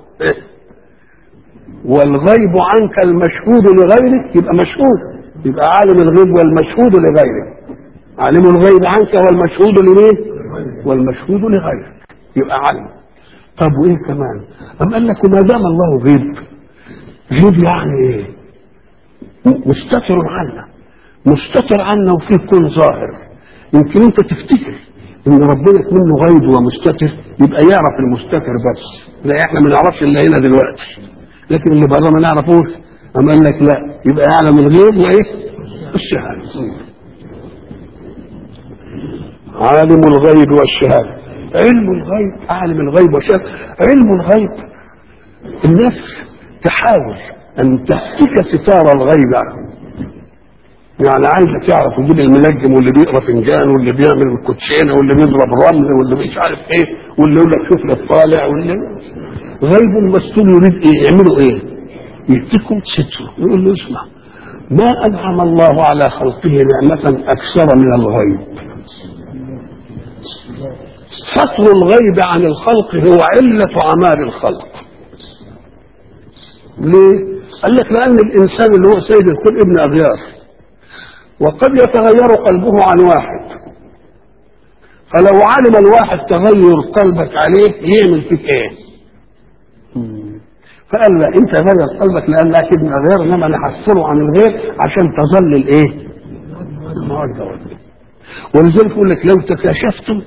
والغيب عنك المشهود لغيرك يبقى مشهود، يبقى عالم الغيب والمشهود لغيرك. عالم الغيب عنك والمشهود لمين؟ والمشهود لغيرك يبقى عالم. طب وايه كمان؟ أم قال لك وما دام الله غيب، غيب يعني ايه؟ مستتر عنا، مستتر عنا وفيه كل ظاهر. يمكن انت تفتكر ان ربنا منه غيب ومستتر يبقى يعرف المستتر بس، لا احنا ما نعرفش الا هنا دلوقتي، لكن اللي بره ما نعرفوش. أم قال لك لا، يبقى يعلم الغيب وايه؟ الشهاده. عالم الغيب والشهاده. علم الغيب، عالم الغيب والشهاده. علم الغيب الناس تحاول ان تحتك ستار الغيب عنه. يعني عايزه تعرف يجيب المنجم واللي بيقرا فنجان واللي بيعمل الكوتشينه واللي بيضرب رمل واللي مش عارف ايه واللي يقول لك شوف لك طالع واللي غيب المسؤول يريد ايه؟ يعملوا ايه؟ يديكم ستر. يقول له اسمع، ما انعم الله على خلقه نعمه اكثر من الغيب. ستر الغيب عن الخلق هو علة عمار الخلق. ليه؟ قال لك لأن الإنسان اللي هو سيد الكل ابن أغيار، وقد يتغير قلبه عن واحد، فلو علم الواحد تغير قلبك عليه يعمل فيك ايه؟ فقال لا، انت غير قلبك لأنك ابن أغيار، انما نحصله عن الغير عشان تظل الايه؟ المودة. ولذلك يقول لك لو تكاشفتم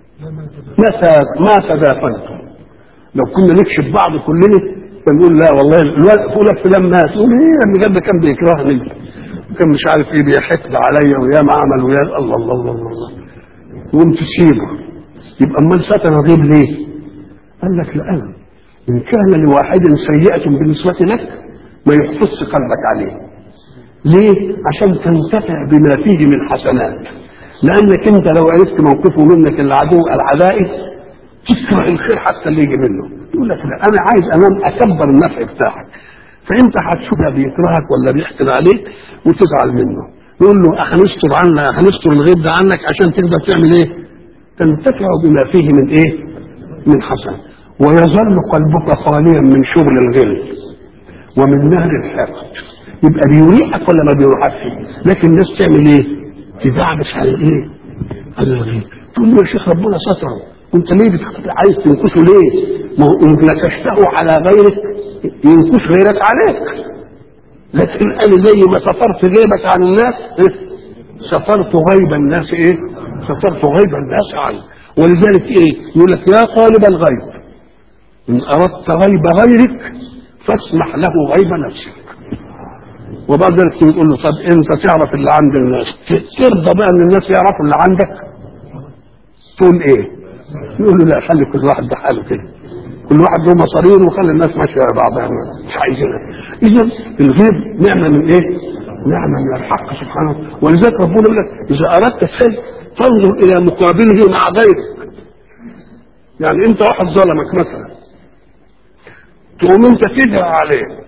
ما تدافنتم. لو كنا نكشف بعض كلنا فنقول لا والله الولد يقول لك فلان مات، تقول ايه اللي جنبي كان بيكرهني كان مش عارف ايه بيحقد عليا ويا ما عمل ويا الله الله الله الله وانت تسيبه. يبقى امال ستر الغيب ليه؟ قال لك لان ان كان لواحد سيئة بالنسبة لك ما يحفظ قلبك عليه. ليه؟ عشان تنتفع بما فيه من حسنات. لانك انت لو عرفت موقفه منك العدائي تكره الخير حتى اللي يجي منه. يقول لك لا، انا عايز انام اكبر النفع بتاعك، فانت هتشوفها بيكرهك ولا بيحقد عليك وتزعل منه. يقول له هنستر الغيب ده عنك عشان تقدر تعمل ايه؟ تنتفع بما فيه من ايه؟ من حسن. ويظل قلبك خاليا من شغل الغل ومن نهر الحقد. يبقى بيريحك ولا ما بيريحكش؟ لكن الناس تعمل ايه؟ تدعبس على ايه؟ على الغيب. تقول له يا شيخ ربنا ستره، وانت ليه عايز تنكشه ليه؟ ما هو ان نكشته على غيرك ينكش غيرك عليك. لكن انا زي ما سترت غيبك عن الناس سترت غيب الناس ايه؟ سترت غيب الناس عنك. ولذلك ايه؟ يقول لك يا طالب الغيب ان اردت غيب غيرك فاسمح له غيب نفسك. وبعد ذلك يقول له طب انت تعرف اللي عند الناس، ترضى بقى ان الناس يعرفوا اللي عندك؟ تقول ايه؟ يقول له لا، خلي كل واحد بحاله كده، كل واحد له مصارير وخلي الناس ماشيه بعضها مش عايزينها. اذا الغيب نعمه من ايه؟ نعمه من الحق سبحانه. ولذلك ربنا يقول لك اذا اردت الشيء فانظر الى مقابله مع غيرك. يعني انت واحد ظلمك مثلا تقوم انت تدعي عليه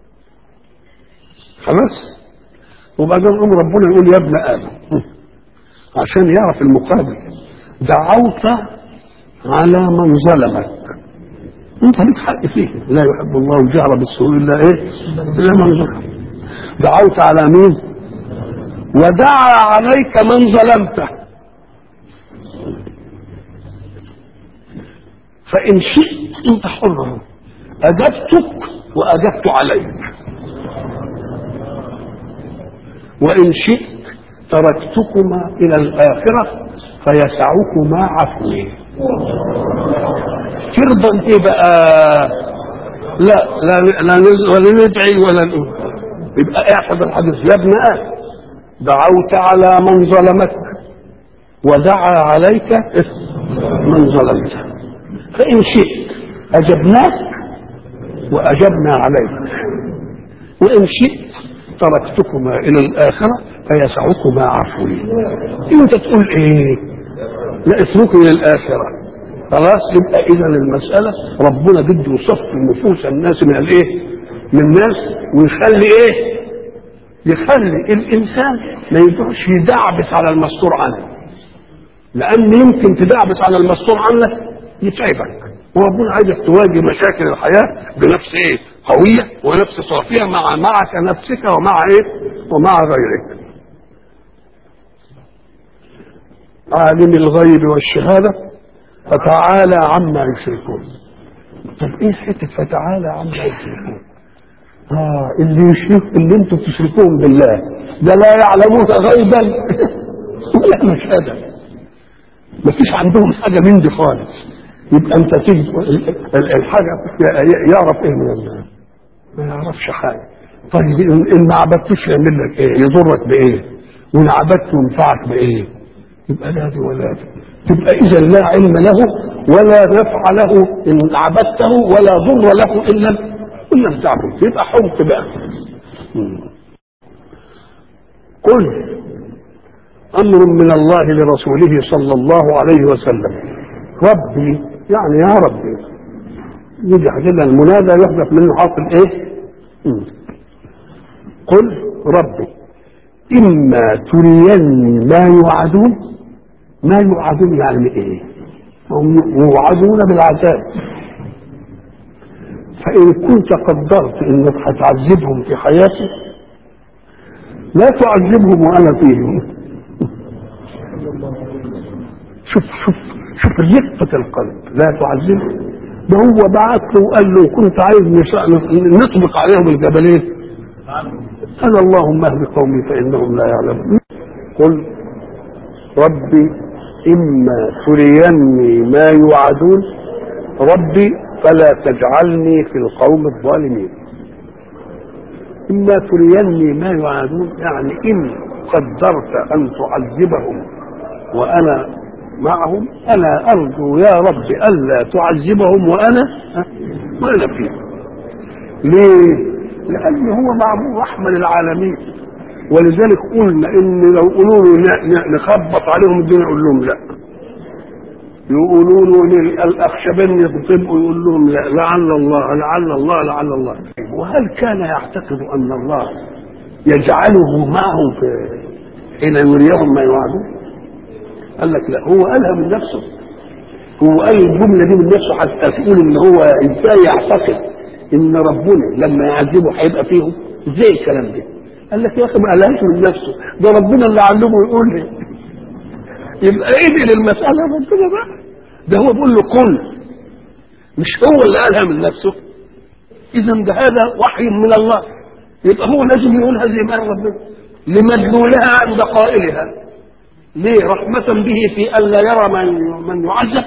خلاص، وبعدين يقوم ربنا يقول يا ابن ادم عشان يعرف المقابل دعوت على من ظلمك، انت ليك حق فيه، لا يحب الله الجهر بالسوء الا ايه؟ الا من ظلم. دعوت على مين؟ ودعا عليك من ظلمته. فان شئت انت حر، اجبتك واجبت عليك، وان شئت تركتكما الى الاخره فيسعكما عفوي. ترضى ايه بقى؟ لا ولا ندعي ولا نقول. يبقى احفظ الحديث يا ابن ادم دعوت على من ظلمك ودعا عليك من ظلمته، فان شئت اجبناك وأجبنا عليك، وإن شئت تركتكما إلى الآخرة فيسعكما عفوي. أنت تقول إيه؟ لا اتركني للآخرة خلاص. يبقى إذا المسألة ربنا بده يصفي نفوس الناس من الإيه؟ من الناس، ويخلي إيه؟ يخلي الإنسان ما يقدرش يدعبس على المستور عنه، لأن يمكن تدعبس على المستور عنك يتعبك. وربنا عايزك تواجه مشاكل الحياة بنفس إيه؟ قوية ونفس صافية معك نفسك ومع إيه؟ ومع غيرك. عالم الغيب والشهادة فتعالى عما يشركون. طب إيه حتة فتعالى عما يشركون؟ اللي انتم تشركون بالله ده لا يعلمون غيبا ولا مشهدا، مفيش عندهم حاجه من دي خالص. يبقى انت تيجي الحاجه يعرف ايه من الله؟ ما يعرفش حاجه. طيب ان ما عبدتوش يعمل لك ايه؟ يضرك بايه؟ وان عبدته ينفعك بايه؟ يبقى لا دي ولا دي. تبقى اذا لا علم له ولا نفع له ان عبدته ولا ضر له الا كلنا بتعبد. يبقى حمق بقى. قل امر من الله لرسوله صلى الله عليه وسلم ربي، يعني يا ربي. يجي لنا المنادى يحذف منه حرف الايه؟ قل ربي اما تريني ما يوعدون. ما يوعدون يعني ايه؟ هم يوعدون بالعذاب، فإن كنت قدرت إنك هتعذبهم في حياتي لا تعذبهم وأنا فيهم. شوف رقة القلب، لا تعذبهم. ده هو بعت له وقال له كنت عايز نطبق عليهم الجبلين، أنا اللهم اهد قومي فإنهم لا يعلمون. قل ربي إما تريني ما يوعدون ربي فلا تجعلني في القوم الظالمين. إما تريني ما يوعدون يعني إن قدرت أن تعذبهم وأنا معهم أنا أرجو يا رب ألا تعذبهم وأنا فيهم. ليه؟ لأن هو معمول رحمة للعالمين، ولذلك قلنا إن لو قولوا نخبط عليهم الدنيا نقول لهم لا، يقولوا له الأخشبين يطبقوا يقول لهم لا، لعل الله لعل الله لعل الله. وهل كان يعتقد أن الله يجعله معهم حين يريهم ما يوعدون؟ قال لك لا، هو قالها من نفسه. هو قال الجملة دي من نفسه حتى تقول ان هو ازاي يعتقد ان ربنا لما يعذبه هيبقى فيهم؟ ازاي الكلام ده؟ قال لك يا اخي ما قالهاش من نفسه، ده ربنا اللي علمه يقول لي. يبقى ايه للمسألة ربنا بقى، ده هو بيقول له كل، مش هو اللي قالها من نفسه. اذا ده هذا وحي من الله، يبقى هو لازم يقولها زي ما قال ربنا لمدلولها عند قائلها. ليه؟ رحمة به في ألا يرى من يعذب،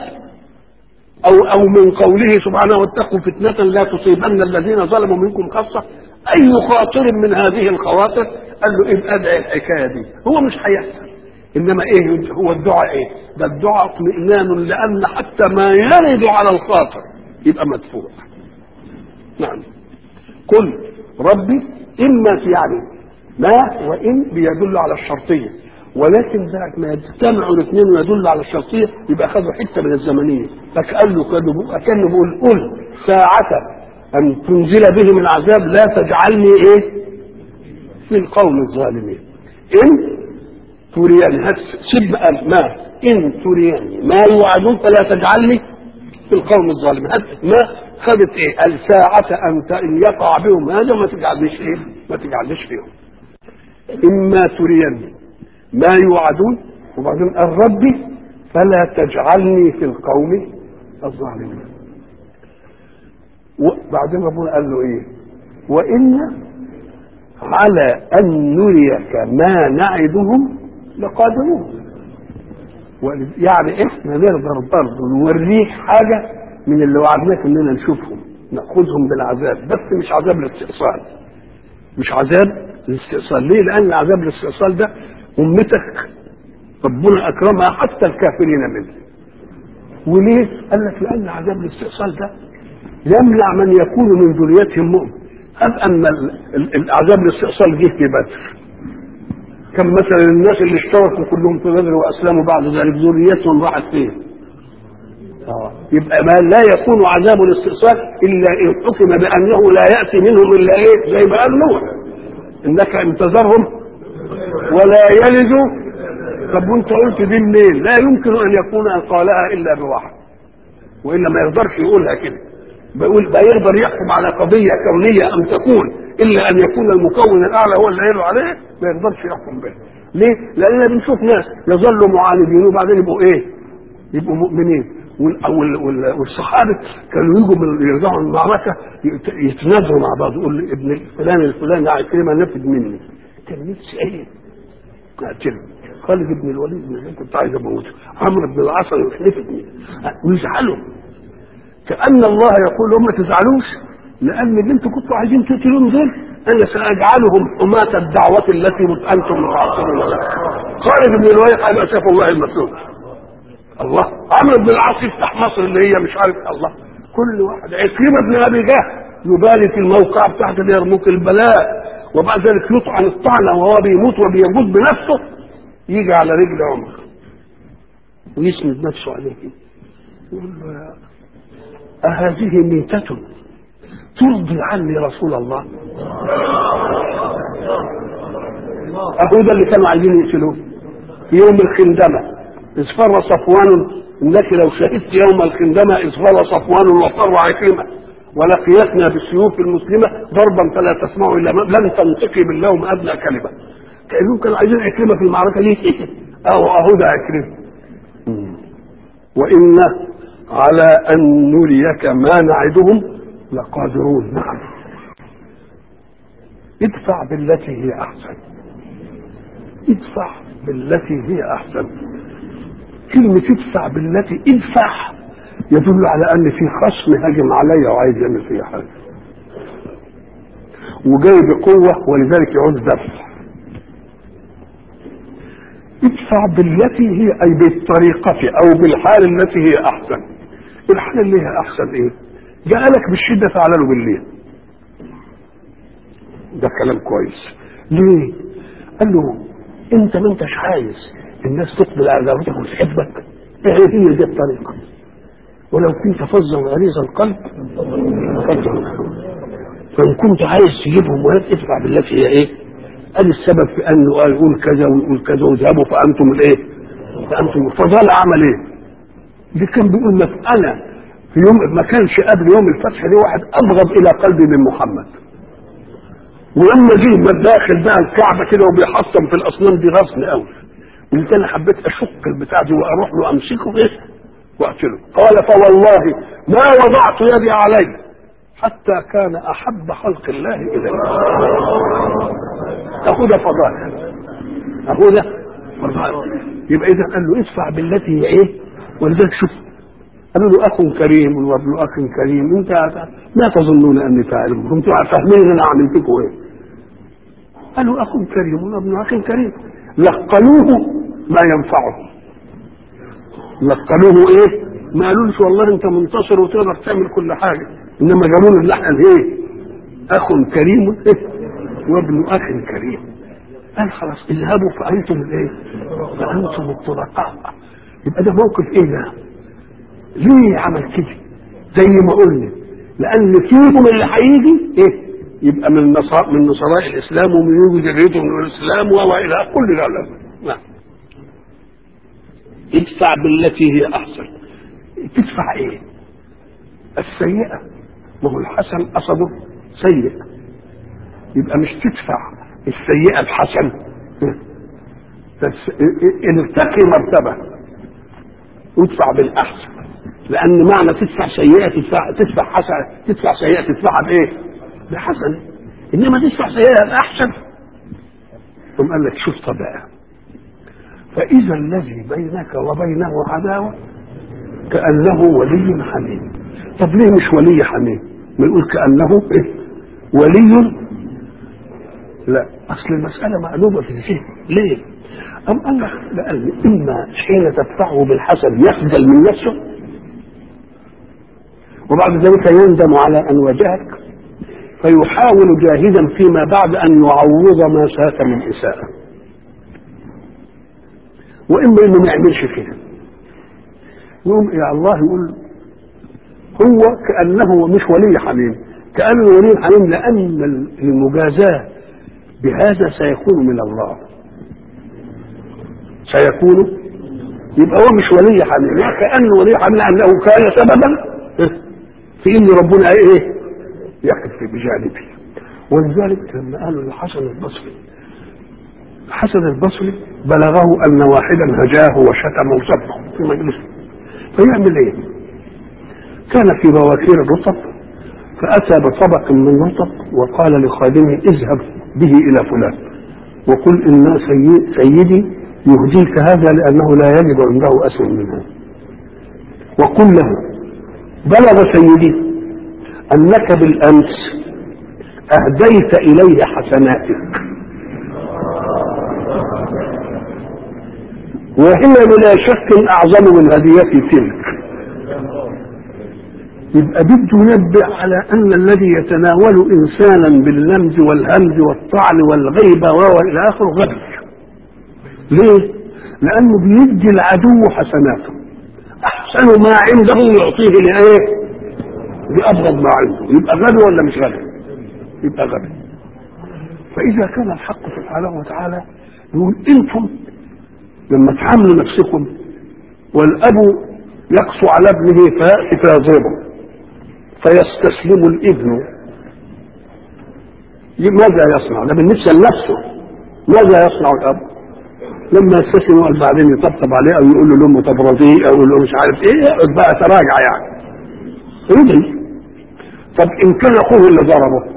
أو من قوله سبحانه واتقوا فتنة لا تصيبن الذين ظلموا منكم خاصة. أي خاطر من هذه الخواطر قال له إيه أدعي الحكاية دي؟ هو مش هيحصل، إنما إيه هو الدعاء؟ إيه ده الدعاء؟ اطمئنان، لأن حتى ما يرد على الخاطر يبقى مدفوع. نعم. قل ربي إما في يعني ما وإن بيدل على الشرطية، ولكن ذلك ما يجتمعوا الاثنين ويدل على الشرطية يبقى أخذوا حتة من الزمنية. فقال له كأنه بيقول قل ساعة أن تنزل بهم العذاب لا تجعلني إيه في القوم الظالمين. إن تريني سب ما إن تريني ما يوعدون فلا تجعلني في القوم الظالمين. ما خدت إيه الساعة أن يقع بهم هذا ما تجعلنيش إيه ما تجعلنيش فيهم. إما تريني ما يوعدون وبعدين الرب فلا تجعلني في القوم الظالمين. وبعدين ربنا قال له ايه؟ وإن على أن نريك ما نعدهم لقادرون. يعني احنا نقدر برضه نوريك حاجة من اللي وعدناك اننا نشوفهم، نأخذهم بالعذاب، بس مش عذاب الاستئصال، مش عذاب الاستئصال. ليه؟ لأن عذاب الاستئصال ده أمتك ربنا أكرمها حتى الكافرين منه. وليه؟ قال لك لأن عذاب الاستئصال ده يمنع من يكون من ذريتهم مؤمن. أم أن العذاب الاستئصال جه في بدر، كم مثلا الناس اللي اشتركوا كلهم في بدر وأسلموا بعد ذلك ذريتهم راحت فين؟ يبقى ما لا يكون عذاب الاستئصال إلا إن حكم بأنه لا يأتي منهم إلا إيه؟ زي ما قال نوح إنك انتظرهم ولا يلدوا. طب وانت قلت دي منين؟ لا يمكن أن يكون قالها إلا بوحي، وإلا ما يقدرش يقولها كده. بيقول لا يقدر يحكم على قضية كونية أم تكون إلا أن يكون المكون الأعلى هو اللي قاله عليه، ما يقدرش يحكم به. ليه؟ لأننا بنشوف ناس يظلوا معاندين وبعدين يبقوا إيه؟ يبقوا مؤمنين. والصحابة كانوا يجوا يرجعوا من المعركة يتنازلوا مع بعض، يقول لي ابن فلان الفلاني عكرمة نفد مني، كان نفسي إيه؟ قاتله. خالد بن الوليد اللي كنت عايز اموته، عمرو بن العاص يحلفني ويزعلوا، كأن الله يقول لهم ما تزعلوش لأن اللي انتم كنتوا عايزين تقتلون دول أنا سأجعلهم حماة الدعوة التي أنتم متعصبون لها. خالد بن الوليد قال أسف الله المسلوب. الله، عمرو بن العاص يفتح مصر اللي هي مش عارف الله، كل واحد. عكرمة بن أبي جهل يبالي في الموقع بتاعت اللي يرموك البلاء، وبعد ذلك يطعن الطعنة وهو بيموت وبيموت بنفسه، يجي على رجل عمر ويسند نفسه عليه يقول له أهذه ميتة ترضي عني رسول الله؟ أهو ده اللي كانوا عايزين يقتلوه يوم الخندمة، إذ فر صفوان، إنك لو شهدت يوم الخندمة إذ فر صفوان وفر عكرمة ولقيتنا بالسيوف المسلمة ضربا فلا تسمعوا إلا لم تنطقي باللوم أدنى كلمة. كانوا كانوا عايزين عكرمة في المعركة دي أهو ده عكرمة. وإن على أن نريك ما نعدهم لقادرون. نعم. ادفع بالتي هي أحسن، ادفع بالتي هي أحسن. كلمة ادفع بالتي، ادفع يدل على أن في خصم هاجم عليا وعايز يعمل فيها حاجة وجاي بقوة ولذلك يعوز دفع. ادفع بالتي هي أي بالطريقة أو بالحال التي هي أحسن. الحال اللي هي أحسن إيه؟ جاءلك بالشدة تعالوا بالليل، ده كلام كويس. ليه؟ قال له أنت ما أنتش عايز الناس تقبل على دعوتك وتحبك، إيه هي دي الطريقة. ولو كنت فظا غليظ القلب فإن كنت عايز تجيبهم ولا ادفع بالتي هي إيه؟ قال السبب في انه يقول كذا ويقول كذا وذهبوا فانتم الايه؟ فانتم. فضل عمل ايه؟ دي كان بيقول لك انا في يوم ما كانش قبل يوم الفتح دي واحد ابغض الى قلبي من محمد، ولما جه ما داخل بقى الكعبه كده وبيحطم في الاصنام دي غصن قوي، قلت انا حبيت اشق البتاع دي واروح له امسكه ايه؟ واقتله. قال فوالله ما وضعت يدي عليه حتى كان احب خلق الله اليه. اهو ده فضائل، اهو ده فضائل. يبقى اذا قال له ادفع بالتي هي ايه؟ ولذلك شوف قالوا له اخ كريم وابن اخ كريم، انت ما تظنون اني فاعل بكم؟ انتم فاهمين انا عملت لكم ايه؟ قالوا اخ كريم وابن اخ كريم. لقنوه ما ينفعه، لقنوه ايه؟ ما قالولش والله انت منتصر وتقدر تعمل كل حاجه، انما قالوا له اللحن ايه؟ اخ كريم وابن اخ كريم. قال خلاص اذهبوا فانتم الايه؟ فانتم الطلقاء. يبقى ده موقف ايه ده؟ ليه عمل كده؟ زي ما قلنا لان فيهم اللي هيجي ايه؟ يبقى من نصراء الاسلام ومن يوجد ذريته من الاسلام والى كل ذلك. نعم. ادفع بالتي هي احسن. تدفع ايه؟ السيئه، ما هو الحسن قصده سيء، يبقى مش تدفع السيئه بحسن، ارتقي مرتبه وادفع بالاحسن، لان معنى تدفع سيئه تدفع حسنه، تدفع سيئه تدفعها بايه؟ بحسن، انما تدفع سيئه باحسن. ثم قال لك شوف طبعا فاذا الذي بينك وبينه عداوه كانه ولي حميم. طب ليه مش ولي حميم؟ ما يقول كانه ايه؟ ولي. لا، اصل المساله مقلوبه في الذهن. ليه؟ أم قال لك لأن إما حين تدفعه بالحسن يخجل من نفسه، وبعد ذلك يندم على أن واجهك، فيحاول جاهدا فيما بعد أن يعوض ما ساك من إساءة، وإما إنه ما يعملش كده. يقوم يا الله يقول هو كأنه مش ولي حميم، كأنه ولي حميم، لأن المجازاة بهذا سيكون من الله، سيكون، يبقى هو مش ولي حميم، كأنه ولي حميم لأنه كان سببا في إن ربنا إيه يكفي بجانبه. ولذلك لما قالوا لحسن البصري، حسن البصري بلغه أن واحدا هجاه وشتمه وسبه في مجلسه، فيعمل إيه؟ كان في بواكير الرطب، فأتى بطبق من رطب وقال لخادمه اذهب به إلى فلان وقل إن سيدي يهديك هذا لأنه لا يجد عنده أسر منه، وقل له بلغ سيدي أنك بالأمس أهديت إليه حسناتك، وهي بلا شك أعظم من هديتي تلك. يبقى بده ينبه على أن الذي يتناول إنسانا باللمز والهمز والطعن والغيبة وإلى آخره غبي. ليه؟ لأنه بيدي العدو حسناته، أحسن ما عنده يعطيه لإيه؟ لأبغض ما عنده. يبقى غبي ولا مش غبي؟ يبقى غبي. فإذا كان الحق سبحانه وتعالى يقول أنتم لما تحملوا نفسكم والأب يقسو على ابنه فيأتي فيضربه فيستسلم الابن، ماذا يصنع؟ ده بالنسبة لنفسه. ماذا يصنع الأب؟ لما يستسلم وقال بعدين يطبطب عليه أو يقول له لأمه طب رضيه أو يقول له مش عارف إيه، يقعد بقى تراجع يعني رضي. طب إن كان أخوه اللي ضربه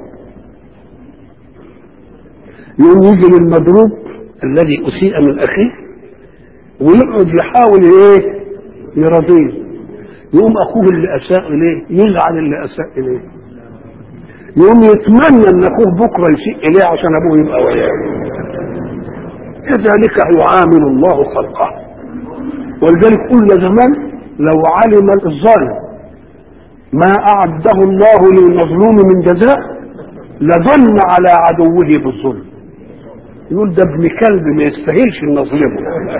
يقوم يجي للمضروب الذي أسيء من أخيه ويقعد يحاول إيه؟ يرضيه. يقوم أخوه اللي أساء إليه يزعل اللي أساء إليه، يقوم يتمنى أن أخوه بكرة يسيء إليه عشان أبوه يبقى وياه. كذلك يعامل الله خلقه. ولذلك قلنا زمان لو علم الظالم ما أعده الله للمظلوم من جزاء لظن على عدوه بالظلم. يقول ده ابن كلب ما يستاهلش ان نظلمه،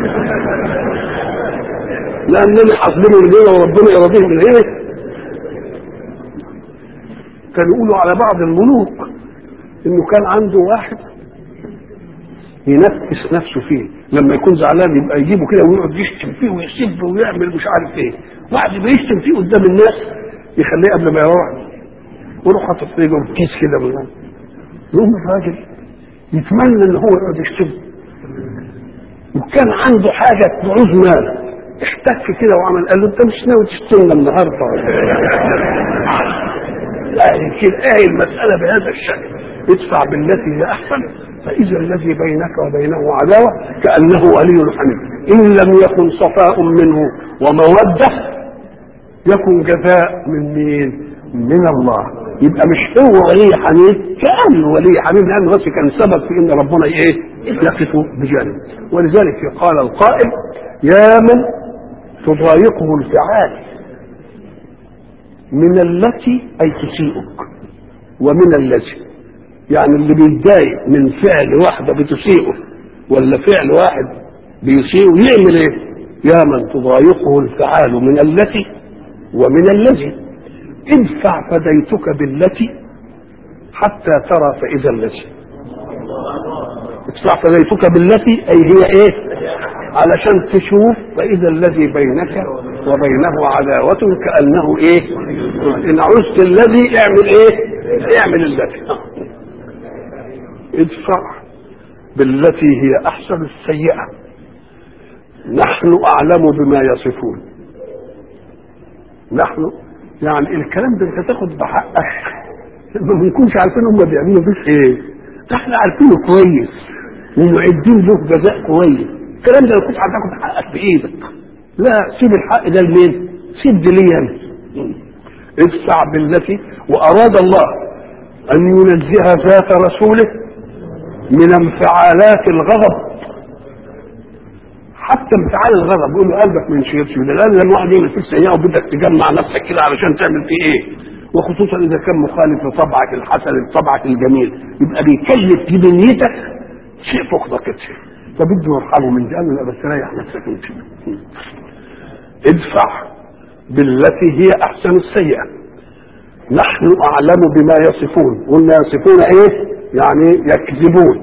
لانني حظلمه ليه وربنا يرضيه من ايه. كانوا يقولوا على بعض الملوك انه كان عنده واحد ينفس نفسه فيه، لما يكون زعلان يبقى يجيبه كده ويقعد يشتم فيه ويسب ويعمل مش عارف ايه، بعد ما يشتم فيه قدام الناس يخليه قبل ما يروح ويروح حاطط فيه كيس كده من يقوم الراجل يتمنى ان هو يقعد يشتم. وكان عنده حاجه تعوز مال، احتك كده وعمل، قال له انت مش ناوي تشتمنا النهارده؟ كده ايه المساله بهذا الشكل. ادفع بالتي هي احسن فاذا الذي بينك وبينه عداوه كانه ولي حميم، ان لم يكن صفاء منه وموده يكن جزاء من مين؟ من الله. يبقى مش هو ولي حميد، كأنه ولي حميد لأنه بس كان سبب في إن ربنا إيه؟ يقف بجانب. ولذلك قال القائل يا من تضايقه الفعال من التي أي تسيئك ومن التي، يعني اللي بيتضايق من فعل واحدة بتسيئه ولا فعل واحد بيسيئه يعمل إيه؟ يا من تضايقه الفعال من التي ومن الذي ادفع فديتك بالتي حتى ترى فإذا الذي. ادفع فديتك بالتي أي هي ايه؟ علشان تشوف فإذا الذي بينك وبينه عداوة كأنه ايه؟ إن عزت الذي اعمل ايه؟ اعمل التي. ادفع بالتي هي أحسن السيئة نحن أعلم بما يصفون. نحن يعني الكلام ده انت تاخد بحقك، ما بنكونش عارفين هم بيعملوا بيه ايه، احنا عارفينه كويس ومعدين له جزاء كويس. الكلام ده لو كنت هتاخد حقك بايدك، لا سيب الحق ده لمين؟ سيب لي انا. ادفع بالتي، واراد الله ان ينزه ذات رسوله من انفعالات الغضب حتى امتحان الغضب بيقول له قلبك ما ينشغلش بده، لان لما واحد يعمل فيك سيئه وبدك تجمع نفسك كده علشان تعمل فيه ايه، وخصوصا اذا كان مخالف لطبعك الحسن لطبعك الجميل، يبقى بيكلف في دنيتك شيء فوق ضغطك، فبده يرحمه من ده. قال له لا بس ريح نفسك انت، ادفع بالتي هي احسن السيئه، نحن اعلم بما يصفون. قلنا يصفون ايه؟ يعني يكذبون.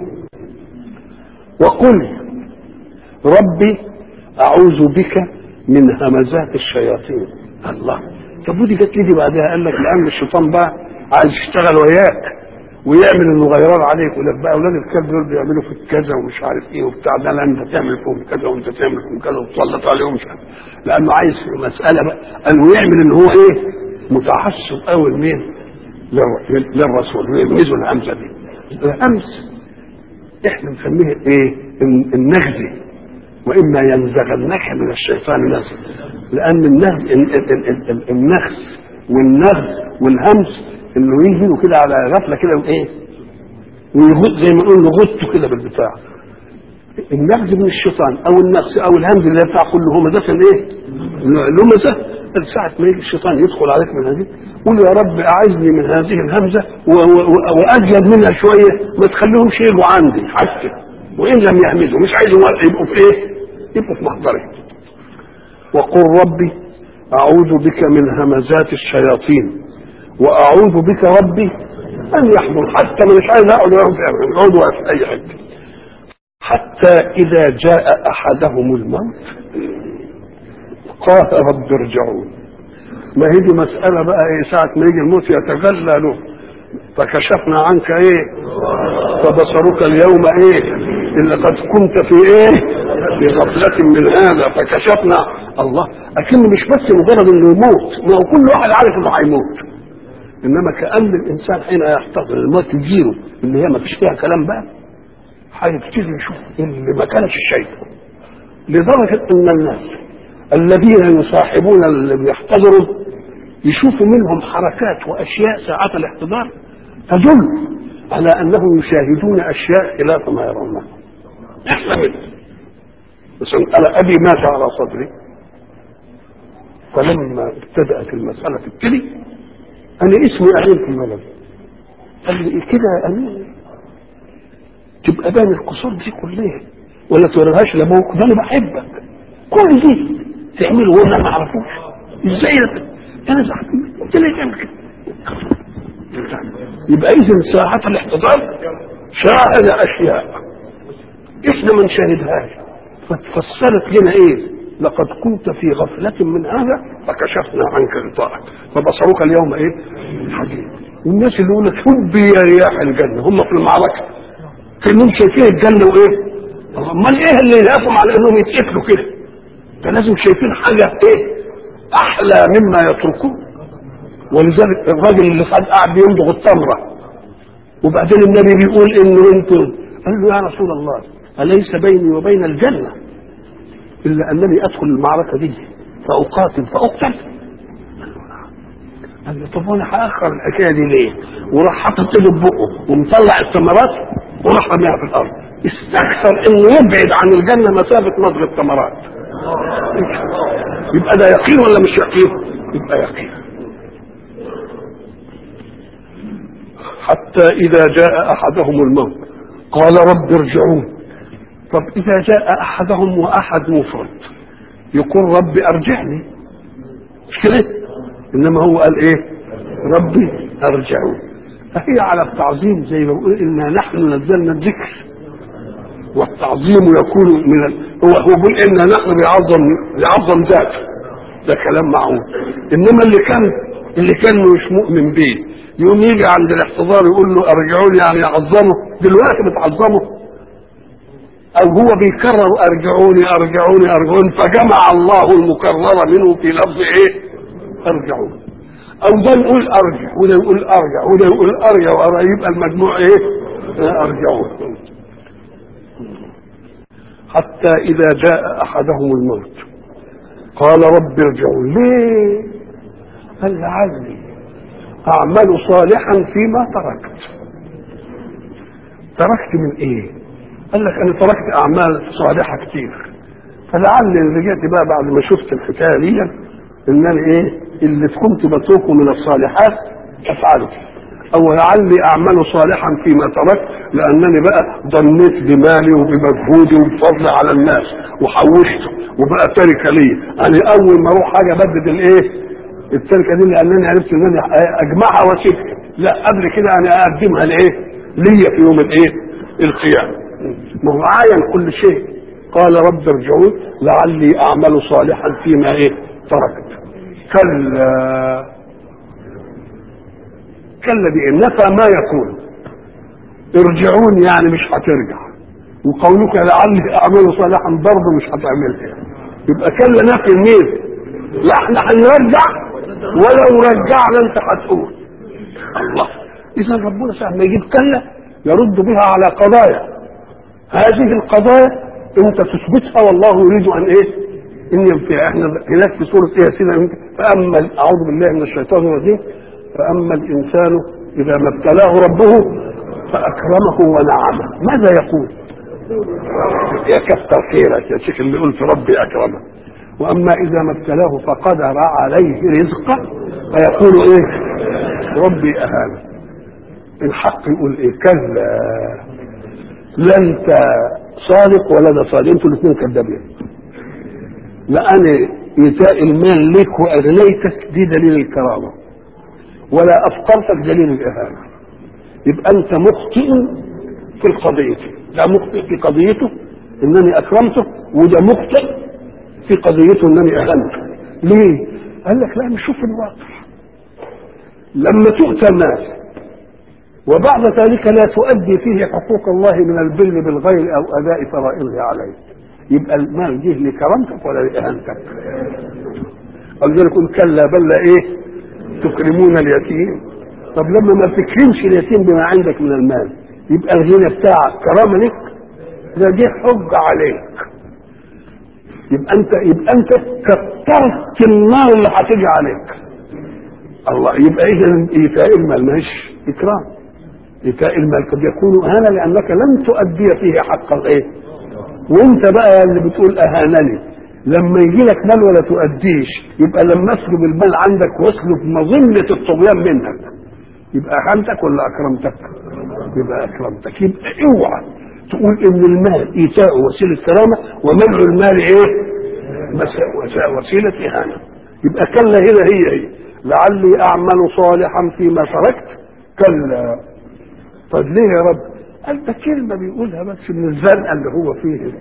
وقل ربي اعوذ بك من همزات الشياطين. الله، طب ودي جت لي بعدها؟ قال لك لان الشيطان بقى عايز يشتغل وياك ويعمل انه غيران عليك، ويقول لك بقى اولاد الكلب دول بيعملوا فيك كذا ومش عارف ايه وبتاع، ده لا انت تعمل فيهم كذا وانت تعمل فيهم كذا وتسلط عليهم مش عارف، لانه عايز مساله بقى قال ويعمل ان هو ايه؟ متعصب قوي لمين؟ للرسول، ويلمزوا الهمزه دي. الهمز احنا بنسميه ايه؟ النغزي، واما ينزغنك من الشيطان نزغ، لان النغز والنغز والهمز انه يجي كده على غفله كده وايه، ويغط زي ما نقول نغطه كده بالبتاع. النغز من الشيطان او النغز او الهمز اللي بتاع كله همزه ايه؟ لمزه. ساعه ما يجي الشيطان يدخل عليك من هذه قول يا رب اعذني من هذه الهمزه وازيد منها شويه، ما تخليهمش يجوا عندي حتى وان لم يهمزوا، مش عايزهم يبقوا في ايه؟ يبقوا في محضري. وقل ربي اعوذ بك من همزات الشياطين واعوذ بك ربي ان يحضر، حتى مش عايز اقعد في اي حته. حتى اذا جاء احدهم الموت قال رب ارجعون. ما هي دي مساله بقى ايه؟ ساعه ما يجي الموت يتجلى له، فكشفنا عنك ايه؟ فبصرك اليوم ايه؟ الا قد كنت في ايه؟ في غفله من هذا فكشفنا. الله، اكنه مش بس مجرد انه يموت، ما هو كل واحد عارف انه هيموت، انما كأن الانسان حين يحتضر الموت يجيله اللي هي ما فيش فيها كلام بقى، هيبتدي يشوف اللي ما كانش شايفه. لدرجه ان الناس الذين يصاحبون اللي بيحتضروا يشوفوا منهم حركات واشياء ساعات الاحتضار تدل على انهم يشاهدون اشياء خلاف ما يرونها. احنا منه بس انا ابي مات على صدري، فلما ابتدات المساله تبتدي انا اسمي امين في الولد، قال لي كده يا امين تبقى بين القصور دي كلها ولا توريهاش لابوك؟ ده انا بحبك كل دي تعمله وانا ما اعرفوش ازاي؟ انا زعلان قلت ليه تعمل كده؟ يبقى اذا ساعات الاحتضار شاهد اشياء احنا ما نشاهدهاش، ففسرت لنا ايه؟ لقد كنت في غفلة من هذا فكشفنا عنك غطاءك فبصرك اليوم ايه؟ حديد. والناس اللي يقول لك حبي يا رياح الجنة هم في المعركة كانهم شايفين الجنة وايه؟ امال ايه اللي يلافهم على انهم يتقتلوا كده؟ ده لازم شايفين حاجة ايه؟ احلى مما يتركون. ولذلك الراجل اللي قاعد بيمضغ التمرة وبعدين النبي بيقول انه انتم، قال له يا رسول الله أليس بيني وبين الجنة إلا أنني أدخل المعركة دي فأقاتل فأقتل؟ قال له طب وأنا هأخر الحكاية دي ليه؟ وراح حاطط إيده ببقه ومطلع الثمرات وراح رميها في الأرض، استكثر إنه يبعد عن الجنة مسافة مضغ الثمرات. يبقى ده يقين ولا مش يقين؟ يبقى يقين. حتى إذا جاء أحدهم الموت قال رب ارجعون. طب إذا جاء أحدهم وأحد مفرد يقول ربي أرجعني، مش كده؟ إنما هو قال إيه؟ ربي أرجعون. فهي على التعظيم زي ما بقول إنا نحن نزلنا الذكر والتعظيم يكون من هو بيقول إنا نحن بيعظم ذاته، ده كلام معقول. إنما اللي كان مش مؤمن بيه يوم يجي عند الاحتضار يقول له أرجعوني يعني يعظمه، دلوقتي بتعظمه او هو بيكرر ارجعوني ارجعوني ارجعوني، فجمع الله المكرر منه في لفظ ايه؟ ارجعوني. او ده يقول ارجع وده يقول ارجع وده يقول ارجع يبقى المجموع ايه؟ ارجعوني. حتى اذا جاء احدهم الموت قال رب ارجعون. ليه؟ قال لعلي اعمل صالحا فيما تركت من ايه؟ قال لك انا تركت اعمال صالحه كتير، فلعل رجعت بقى بعد ما شفت الحكايه دي ان انا ايه اللي كنت بتركه من الصالحات افعله، او لعلي اعمل صالحا فيما تركت، لانني بقى ضنيت بمالي وبمجهودي وبفضلي على الناس وحوشته وبقى تركه لي. انا اول ما اروح حاجه بدد الايه التركه دي، لانني عرفت ان انا اجمعها واسيبها. لا، قبل كده انا اقدمها لايه ليا في يوم الايه القيامه. ما هو عاين كل شيء. قال رب ارجعون لعلي اعمل صالحا فيما ايه تركت. كلا دي نفى ما يكون. ارجعون يعني مش هترجع، وقولك لعلي اعمل صالحا برضه مش هتعملها. يبقى كلا نفي مين؟ لا احنا هنرجع، ولو رجعنا انت هتقول الله. اذا ربنا ساعة ما يجيب كلا يرد بها على قضايا. هذه القضايا انت تثبتها والله يريد ان ايه ان ينفيها. احنا هناك في سوره ايه سيدنا فاما اعوذ بالله من الشيطان الرجيم فاما الانسان اذا ما ابتلاه ربه فاكرمه ونعمه ماذا يقول؟ يا كتر خيرك يا شيخ اللي قلت ربي اكرمه. واما اذا ما ابتلاه فقدر عليه رزقه فيقول ايه ربي اهانه. الحق يقول ايه كلا لا انت صادق ولا ده صادق، انتوا الاثنين كذابين. لان ايتاء المال لك واغنيتك دي دليل الكرامه، ولا افقرتك دليل الاهانه. يبقى انت مخطئ في القضيه، ده مخطئ في قضيته انني اكرمته، وده مخطئ في قضيته انني اهنته. ليه؟ قال لك لا نشوف الواقع. لما تؤتى مال وبعد ذلك لا تؤدي فيه حقوق الله من البر بالغير او اداء فرائضه عليه، يبقى المال جه لكرامتك ولا لاهانتك؟ ولذلك يقول كلا بل ايه تكرمون اليتيم. طب لما ما تكرمش اليتيم بما عندك من المال يبقى الغنى بتاعك كرامه لك؟ ده جه حج عليك. يبقى انت كترت النار اللي هتيجي عليك. الله. يبقى اذا ايتاء المال مش اكرام. ايتاء المال قد يكون اهانه لانك لم تؤدي فيه حق الايه. وانت بقى اللي بتقول اهانني، لما يجي لك مال ولا تؤديش يبقى لما اسلب المال عندك واسلب مظنه الطغيان منك يبقى اهانتك ولا اكرمتك؟ يبقى اكرمتك. يبقى اوعى تقول ان المال ايتاء وسيله كرامه ومنع المال ايه وسيله اهانه. يبقى كلا هي لعلي اعمل صالحا فيما تركت كلا. طب ليه يا رب؟ قال ده كلمه بيقولها بس من الزنقه اللي هو فيه.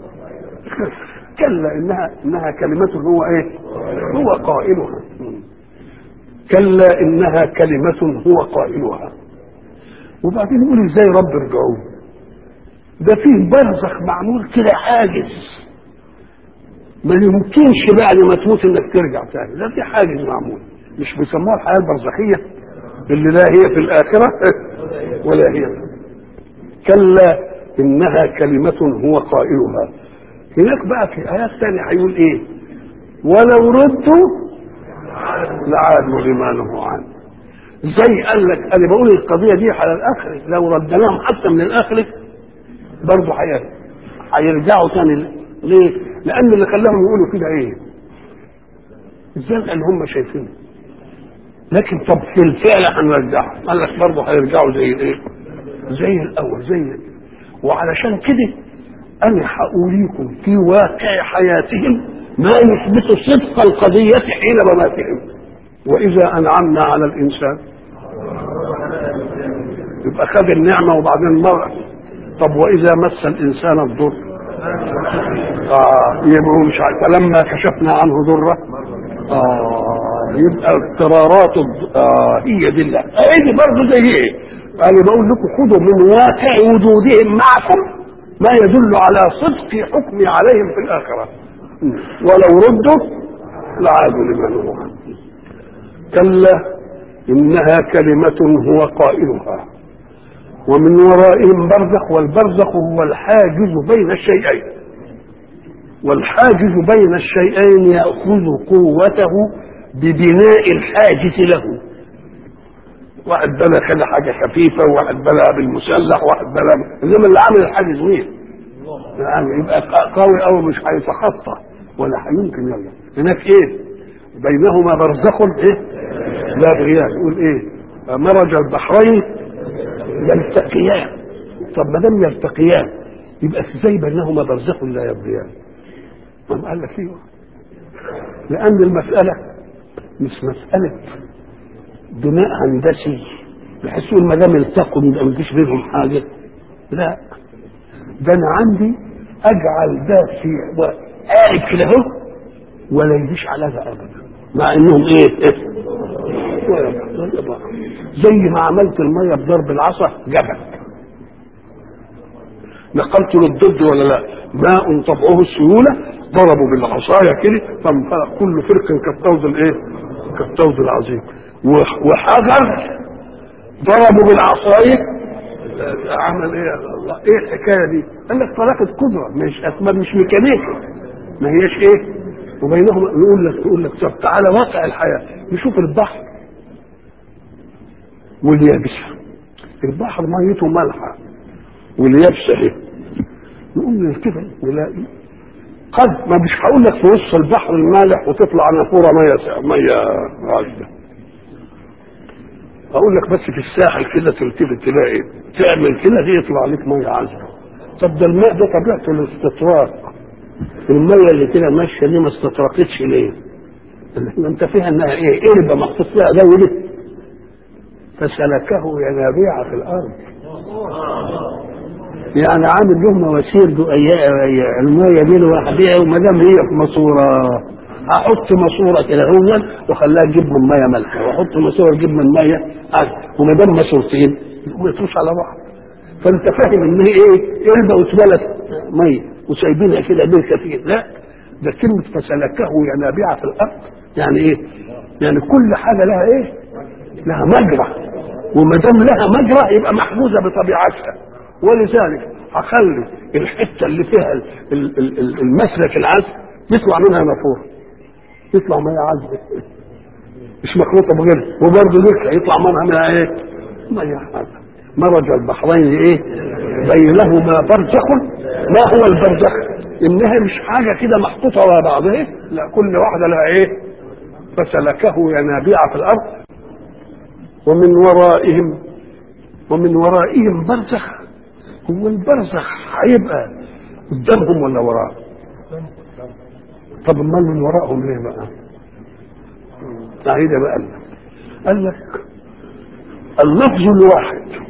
كلا انها كلمه هو ايه هو قائلها. كلا انها كلمه هو قائلها. وبعدين يقول ازاي رب ارجعون؟ ده فيه برزخ معمول كده حاجز، ما يمكنش بعد ما تموت انك ترجع تاني. ده في حاجز معمول، مش بيسموها الحياه البرزخيه اللي لا هي في الاخره ولا هي. كلا انها كلمه هو قائلها. هناك بقى في ايات ثانيه هيقول ايه؟ ولو ردوا لعادوا لما نهوا عنه. زي قال لك انا بقول القضيه دي على الاخره، لو ردناهم حتى من الاخره برضه هيرجعوا ثاني. ليه؟ لان اللي خلاهم يقولوا كده ايه؟ الزنقه اللي هم شايفينه. لكن طب في الفعل هنرجعهم. قال لك برضه هيرجعوا زي ايه؟ زي الاول زي. وعلشان كده انا هقوليكم في واقع حياتهم ما يثبت صدق القضيه حين مماتهم. واذا انعمنا على الانسان يبقى خد النعمه وبعدين مرة. طب واذا مس الانسان الضر يبقى مش عارف. فلما كشفنا عنه ضره يبقى اضطرارات هي دي. الله دي برضه زي ايه؟ انا بقول لكم خذوا من واقع وجودهم معكم ما يدل على صدق حكمي عليهم في الاخره. ولو ردوا لعادوا لما نهوا عنه. كلا انها كلمه هو قائلها ومن ورائهم برزخ. والبرزخ هو الحاجز بين الشيئين، والحاجز بين الشيئين يأخذ قوته ببناء الحاجز له. واحد بنى كده حاجه خفيفه، وواحد بنى بالمسلح، واحد بنى. انما اللي عامل الحاجز مين؟ يعني يبقى قوي قوي مش هيتخطى ولا هيمكن يلا. هناك ايه بينهما برزخ ايه لا يبغيان. يقول ايه مرج البحرين يلتقيان. طب ما دام يلتقيان يبقى ازاي بينهما برزخ لا يبغيان؟ قال لك ايوه لان المساله مش مساله بناء هندسي بحيث يقول ما دام التقوا يبقى ما فيش بينهم حاجه. لا ده انا عندي اجعل ده في قاعد كده اهو ولا يجيش على ده ابدا مع انهم ايه زي ما عملت الميه بضرب العصا جبل نقلت للضد ولا لا ماء طبعه السيوله ضربوا بالعصايه كده فانفلق كل فرق كالطود الايه كالطود العظيم. وحجر ضربوا بالعصايه عمل ايه الله ايه الحكايه دي؟ قال لك طلاقه قدره مش اسباب مش ميكانيكا ما هياش ايه وبينهم يقول لك طب تعالى واقع الحياه نشوف البحر واليابسه. البحر ميته مالحه واليابسه ايه نقول كده نلاقي قد ما مش هقول لك في وسط البحر المالح وتطلع نافوره ميه عذبه اقول لك بس في الساحل كده تلتفت تلاقي تعمل كده دي يطلع عليك ميه عذبه. طب ده الماء ده طبيعته الاستطراق الميه اللي كده ماشيه دي ما استطرقتش ليه؟ انت فيها انها ايه قربه محطوط فيها ده ولد فسلكه ينابيع في الارض يعني عامل له مواسير دقيقه الميه دي لوحدها وما دام هي في ماسوره احط ماسوره كده هو وخليها تجيب من ميه مالحه واحط ماسوره تجيب من ميه وما دام ماسورتين ما يطوش على بعض. فانت فاهم ان هي ايه قربه واتولت ميه وسايبينها كده بالكثير. لا ده كلمه فسلكه ينابيع في الارض يعني ايه؟ يعني كل حاجه لها ايه؟ لها مجرى وما دام لها مجرى يبقى محجوزه بطبيعتها. ولذلك هخلي الحته اللي فيها المسلك العذب يطلع منها نافوره يطلع ميه عذبه مش مخلوطه بغيرها وبرضه لك يطلع منها ايه؟ ميه عذبه. مرج البحرين ايه بينهما برزخ. ما هو البرزخ؟ انها مش حاجه كده محطوطه ورا بعضها لا كل واحده لها ايه فسلكه ينابيع في الارض ومن ورائهم برزخ. هو البرزخ هيبقى قدامهم ولا وراء؟ طب امال من وراءهم ليه بقى؟ تعالى بقى قال لك اللفظ الواحد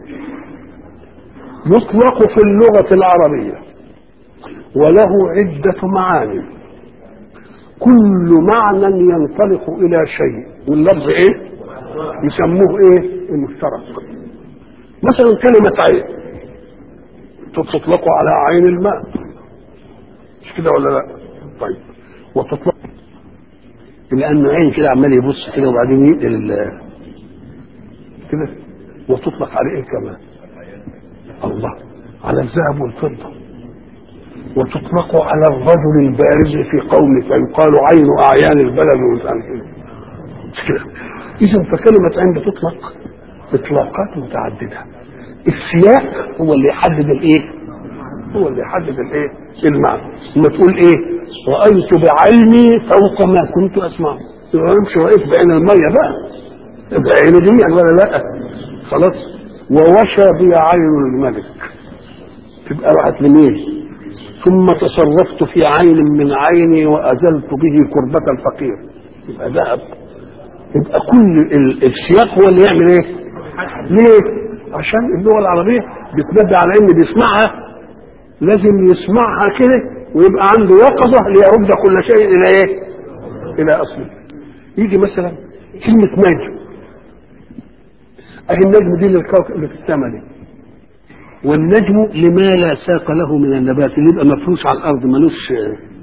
يطلق في اللغة العربية وله عدة معاني كل معنى ينطلق إلى شيء واللفظ إيه؟ يسموه إيه؟ المشترك. مثلا كلمة عين تطلق على عين الماء مش كده ولا لا؟ طيب وتطلق لأن عين كده عمال يبص كده وبعدين يقلل كده وتطلق عليه إيه كمان؟ الله على الذهب والفضة. وتطلق على الرجل البارز في قومه فيقال عين أعيان البلد والأنفس كده. إذا فكلمة عين بتطلق إطلاقات متعددة. السياق هو اللي يحدد الإيه؟ هو اللي يحدد الإيه؟ المعنى. لما تقول إيه؟ رأيت بعيني فوق ما كنت أسمعه. مش رأيت بعين المية بقى بعين دي ولا لا؟ خلاص. ووشى بي عين الملك تبقى راحت لمين؟ ثم تصرفت في عين من عيني وأزلت به كربة الفقير يبقى ذهب. يبقى كل السياق هو اللي يعمل ايه؟ ليه؟ عشان اللغة العربية بتنبه على ان بيسمعها لازم يسمعها كده ويبقى عنده يقظة ليرد كل شيء الى ايه؟ الى اصله. يجي مثلا كلمة نجم اهي النجم دي للكوكب اللي في السماء دي والنجم لما لا ساق له من النبات اللي يبقى مفروش على الارض ملوش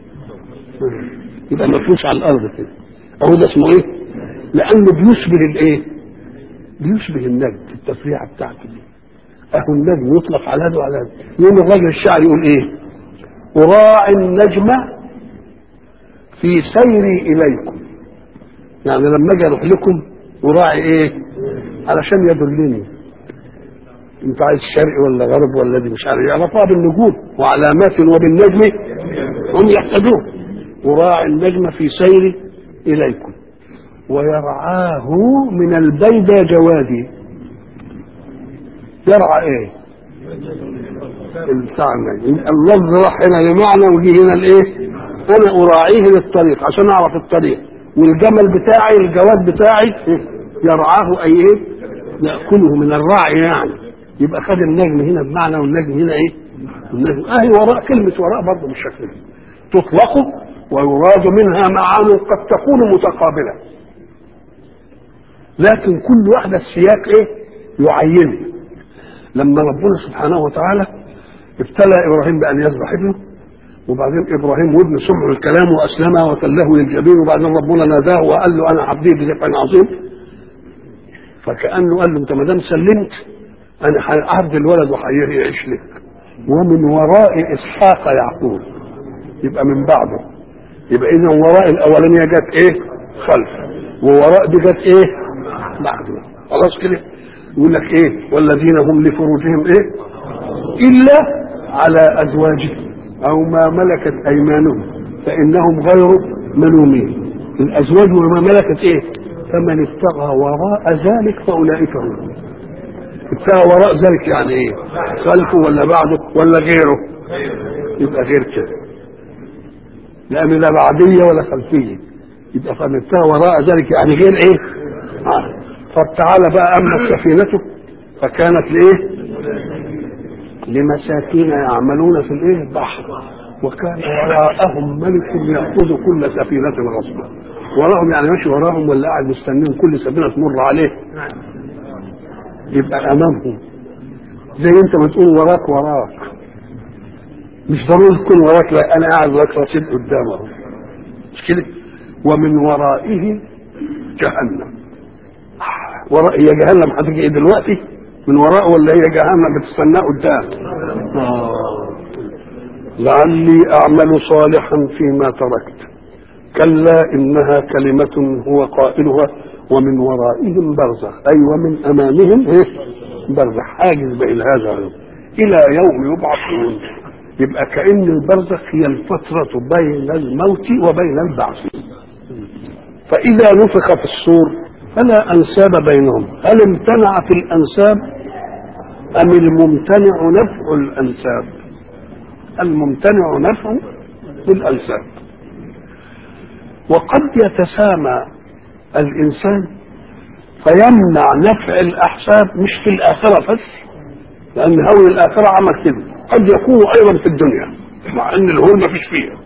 يبقى مفروش على الارض كده اهو ده اسمه ايه؟ لانه بيشبه الايه؟ بيشبه النجم في التفريعه بتاعته دي. اهو النجم يطلق على هذا وعلى هذا. يوم الرجل الشاعر يقول ايه؟ اراعي النجم في سيري اليكم يعني لما اجي اروح لكم اراعي ايه؟ علشان يدلني انت عايز شرق ولا غرب ولا دي مش عارف، يعرفها بالنجوم وعلامات وبالنجم هم يهتدون. وراعي النجم في سير اليكم ويرعاه من البيدى جوادي. يرعى ايه؟ اللفظ راح هنا لمعنى وجي هنا الايه؟ انا اراعيه للطريق عشان اعرف الطريق، والجمل بتاعي الجواد بتاعي يرعاه اي ايه؟ ياكله من الرعي يعني. يبقى خد النجم هنا بمعنى والنجم هنا ايه؟ النجم اهي وراء، كلمه وراء برضه بالشكل ده تطلق ويراد منها معاني قد تكون متقابله، لكن كل واحده السياق ايه؟ يعينها. لما ربنا سبحانه وتعالى ابتلى ابراهيم بان يذبح ابنه، وبعدين ابراهيم وابنه سمعوا الكلام واسلما وتله للجبين، وبعدين ربنا ناداه وقال له انا عبدي بذبح عظيم. فكانه قال له انت ما دام سلمت انا هعرض الولد وهيعيش لك، ومن وراء اسحاق يعقوب، يبقى من بعده. يبقى اذا وراء الاولانيه جت ايه؟ خلف، ووراء دي جت ايه؟ بعده. خلاص كده. يقول لك ايه؟ والذين هم لفروجهم ايه؟ الا على ازواجهم او ما ملكت ايمانهم فانهم غير ملومين. الازواج وما ملكت ايه؟ فمن ابتغى وراء ذلك فاولئك هم. ابتغى وراء ذلك يعني ايه؟ خلفه ولا بعده ولا غيره؟ يبقى غير كده، لان لا بعديه ولا خلفيه. يبقى فمن ابتغى وراء ذلك يعني غير ايه؟ فتعالى بقى امنت سفينته فكانت لايه؟ لمساكين يعملون في الايه؟ البحر، وكان وراءهم ملك ياخذ كل سفينه غصبا. وراهم يعني ماشي وراهم ولا قاعد مستنيهم كل سفينه تمر عليه؟ يبقى امامهم، زي انت ما تقول وراك مش ضروري تكون وراك، لا انا قاعد وراك رصيد قدامه مش كده. ومن ورائه جهنم. وراء هي جهنم هتيجي ايه دلوقتي من وراء ولا هي جهنم بتستناه قدام؟ لعلي اعمل صالحا فيما تركت كلا انها كلمه هو قائلها ومن ورائهم برزخ، اي ومن امامهم برزخ حاجز بين هذا الى يوم يبعثون. يبقى كأن البرزخ هي الفترة بين الموت وبين البعث. فإذا نفخ في الصور فلا أنساب بينهم. هل امتنعت الأنساب أم الممتنع نفع الأنساب؟ الممتنع نفع الأنساب. وقد يتسامى الإنسان فيمنع نفع الأحساب مش في الآخرة بس، لأن هول الآخرة عمل كده، قد يكون أيضا في الدنيا مع أن الهول ما فيش فيها.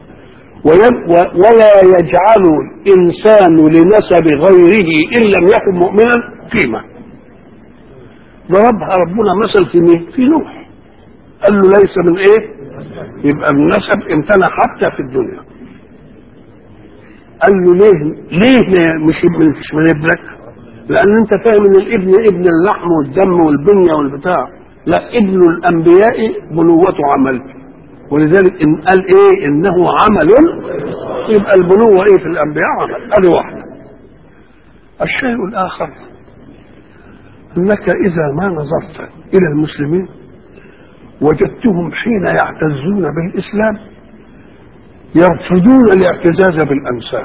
ولا يجعل الإنسان لنسب غيره إن لم يكن مؤمنا قيمة. ضربها ربنا مثل في مين؟ في نوح، قال له ليس من إيه؟ يبقى من نسب امتنع حتى في الدنيا. قال له ليه مش من ابنك؟ لأن أنت فاهم إن الابن ابن اللحم والدم والبنية والبتاع، لا، ابن الأنبياء بنوته عمل، ولذلك إن قال إيه؟ إنه عمل، يبقى البنوة إيه في الأنبياء؟ عمل. هذه واحدة. الشيء الآخر أنك إذا ما نظرت إلى المسلمين وجدتهم حين يعتزون بالإسلام يرفضون الاعتزاز بالأنساب،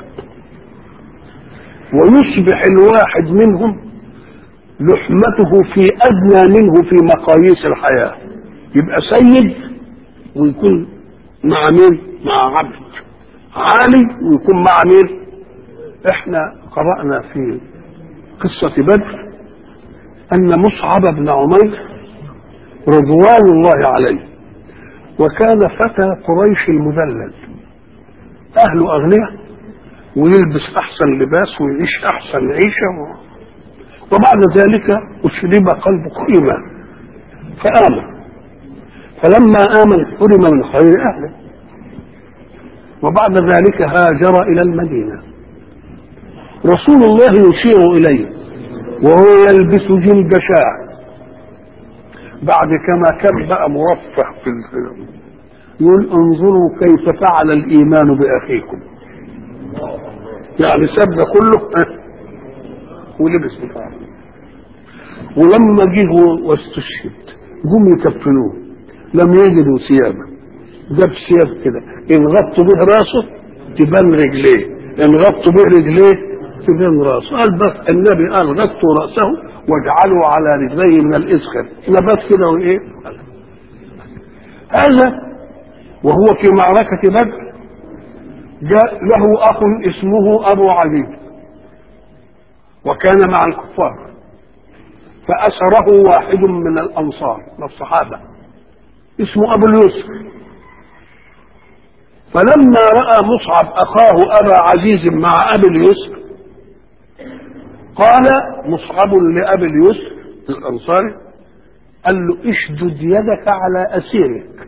ويصبح الواحد منهم لحمته في أدنى منه في مقاييس الحياة، يبقى سيد ويكون مع مين؟ مع عبد عالي ويكون مع مين؟ احنا قرأنا في قصة بدر أن مصعب بن عمير رضوان الله عليه وكان فتى قريش المذلل، أهله أغنياء ويلبس أحسن لباس ويعيش أحسن عيشة، وبعد ذلك أشرب قلبه إيمان فآمن، فلما آمن حرم من خير أهله، وبعد ذلك هاجر إلى المدينة. رسول الله يشير إليه وهو يلبس جلد شاع بعد كما كان بقى مرفه في الفيلم، يقول انظروا كيف فعل الإيمان بأخيكم، يعني ساب ده كله ولبس بتاعه. ولما جه واستشهد جم يكفنوه لم يجدوا ثيابا، جاب ثياب كده ان غطوا به راسه تبان رجليه، ان غطوا به رجليه تبان راسه. قال بس النبي قال غطوا راسه واجعلوا على رجليه من الاسخر، نبات كده وايه. هذا وهو في معركة بدر جاء له اخ اسمه ابو عزيز وكان مع الكفار، فأسره واحد من الأنصار من الصحابة اسمه أبو اليسر، فلما رأى مصعب أخاه أبا عزيز مع أبي اليسر قال مصعب لأبي اليسر الأنصاري قال له اشدد يدك على أسيرك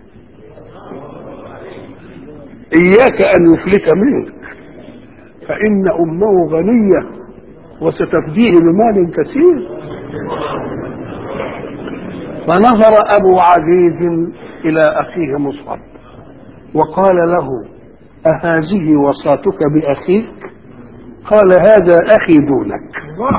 إياك أن يفلت منك فإن أمه غنية وستفديه بمال كثير. فنظر أبو عزيز إلى أخيه مصعب وقال له أهذه وصاتك بأخيك؟ قال هذا أخي دونك.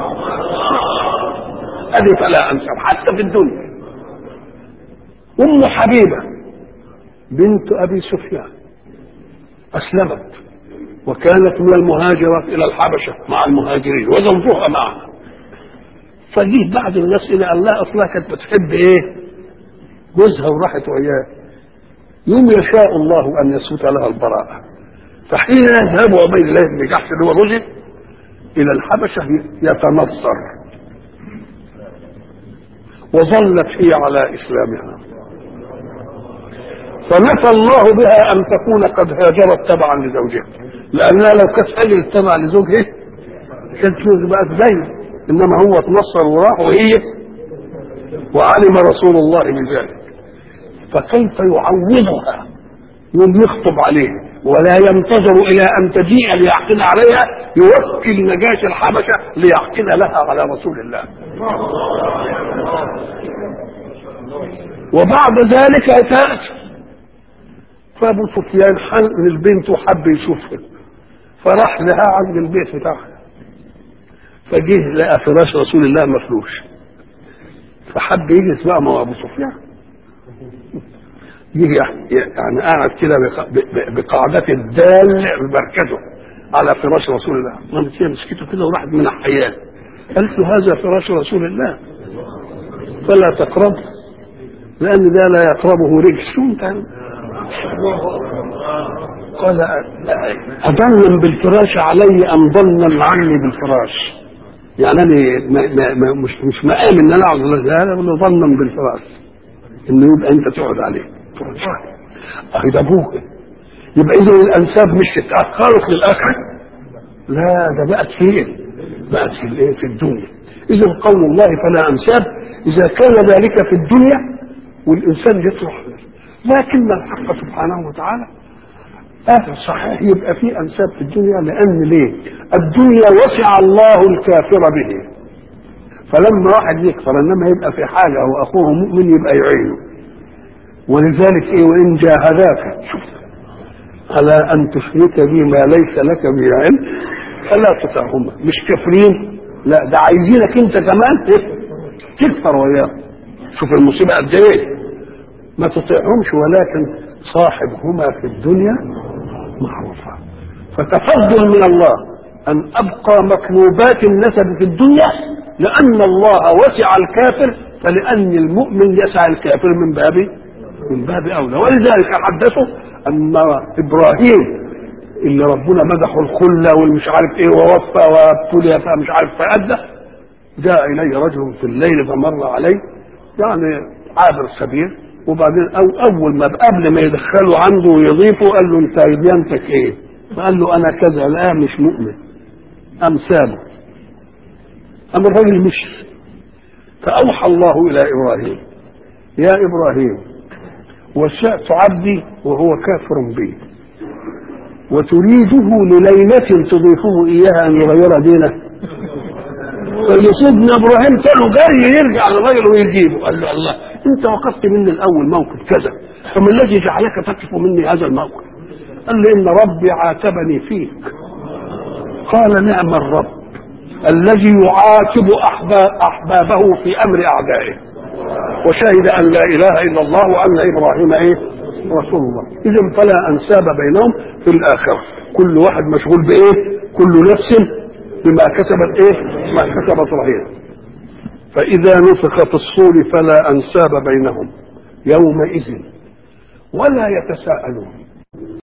هذه فلا أنسب حتى في الدنيا. أم حبيبة بنت أبي سفيان أسلمت وكانت من المهاجرة إلى الحبشة مع المهاجرين وزوجها معها، فجيه بعض الناس إلى قال لها أصلها كانت بتحب إيه جوزها وراحت وياه، يوم يشاء الله أن يسوط لها البراءة. فحين يذهب عبيد الله بن جحش اللي هو جوزه إلى الحبشة يتنصر، وظلت هي على إسلامها، فنفى الله بها أن تكون قد هاجرت تبعا لزوجها، لأنها لو كانت هاجرت تبعا لزوجها كانت بقت زيه، إنما هو تنصر وراح وهي وعلم رسول الله بذلك، فكيف يعوضها يوم يخطب عليها ولا ينتظر إلى أن تجيء ليعقد عليها، يوكل نجاش الحبشة ليعقد لها على رسول الله. وبعد ذلك تأتي فابو سفيان حل للبنت وحب يشوفها، فراح لها عند البيت بتاعها، فجه لقى فراش رسول الله مفروش، فحب يجلس بقى مع ابو سفيان، يجي يعني قاعد كده بقاعدة الدال بمركزه على فراش رسول الله، ما هي مسكته كده وراحت من الحياه قالت له هذا فراش رسول الله فلا تقربه لان ده لا يقربه رجس. قال أضلم بالفراش علي أم ضلم عني بالفراش؟ يعني أنا مش مقام إن أنا أقعد على هذا، ولا ضلم بالفراش إنه يبقى أنت تقعد عليه. أخي ده أبوه، يبقى إذا الأنساب مش تتأخرت للآخر، لا ده بقت فين؟ بقت في الإيه؟ في الدنيا. إذا قول الله فلا أنساب إذا كان ذلك في الدنيا والإنسان يطرح، لكن الحق سبحانه وتعالى صحيح يبقى في أنساب في الدنيا، لأن ليه؟ الدنيا وسع الله الكافر به، فلما واحد يكفر إنما يبقى في حاجة أو أخوه مؤمن يبقى يعينه. ولذلك إيه وإن جاهداك على أن تشرك بي ما ليس لك به علم فلا تطعهما. مش كافرين، لا ده عايزينك أنت كمان تكفر وياه. شوف المصيبة قد إيه. ما تطيعهمش ولكن صاحبهما في الدنيا معروفة. فتفضل من الله أن أبقى مطلوبات النسب في الدنيا، لأن الله وسع الكافر، فلأن المؤمن يسع الكافر من باب أولى. ولذلك حدثوا أن إبراهيم اللي ربنا مدحه الخلة والمش عارف إيه ووفى وابتلي فمش عارف فأدى، جاء إليه رجل في الليل فمر عليه يعني عابر السبيل، وبعدين اول ما قبل ما يدخله عنده ويضيفه قال له انت ديانتك ايه؟ فقال له انا كذا. لا مش مؤمن. قام سابه، قام الرجل مشي. فاوحى الله الى ابراهيم يا ابراهيم وشأت عبدي وهو كافر بي وتريده لليلة تضيفه اياها ان يغير دينه. فسيدنا ابراهيم كانوا جاي يرجع للرجل ويجيبه، قال له الله انت وقفت مني الاول موقف كذا، فما الذي جعلك تقف مني هذا الموقف؟ قال لي ان ربي عاتبني فيك. قال نعم الرب الذي يعاتب أحبابه في أمر أعدائه، وشهد أن لا إله إلا الله وأن إبراهيم رسول الله. إذن فلا أنساب بينهم في الآخرة، كل واحد مشغول بإيه؟ كل نفس بما كسبت ما كسبت رهينة. فإذا نفخ في الصور فلا أنساب بينهم يومئذ ولا يتساءلون.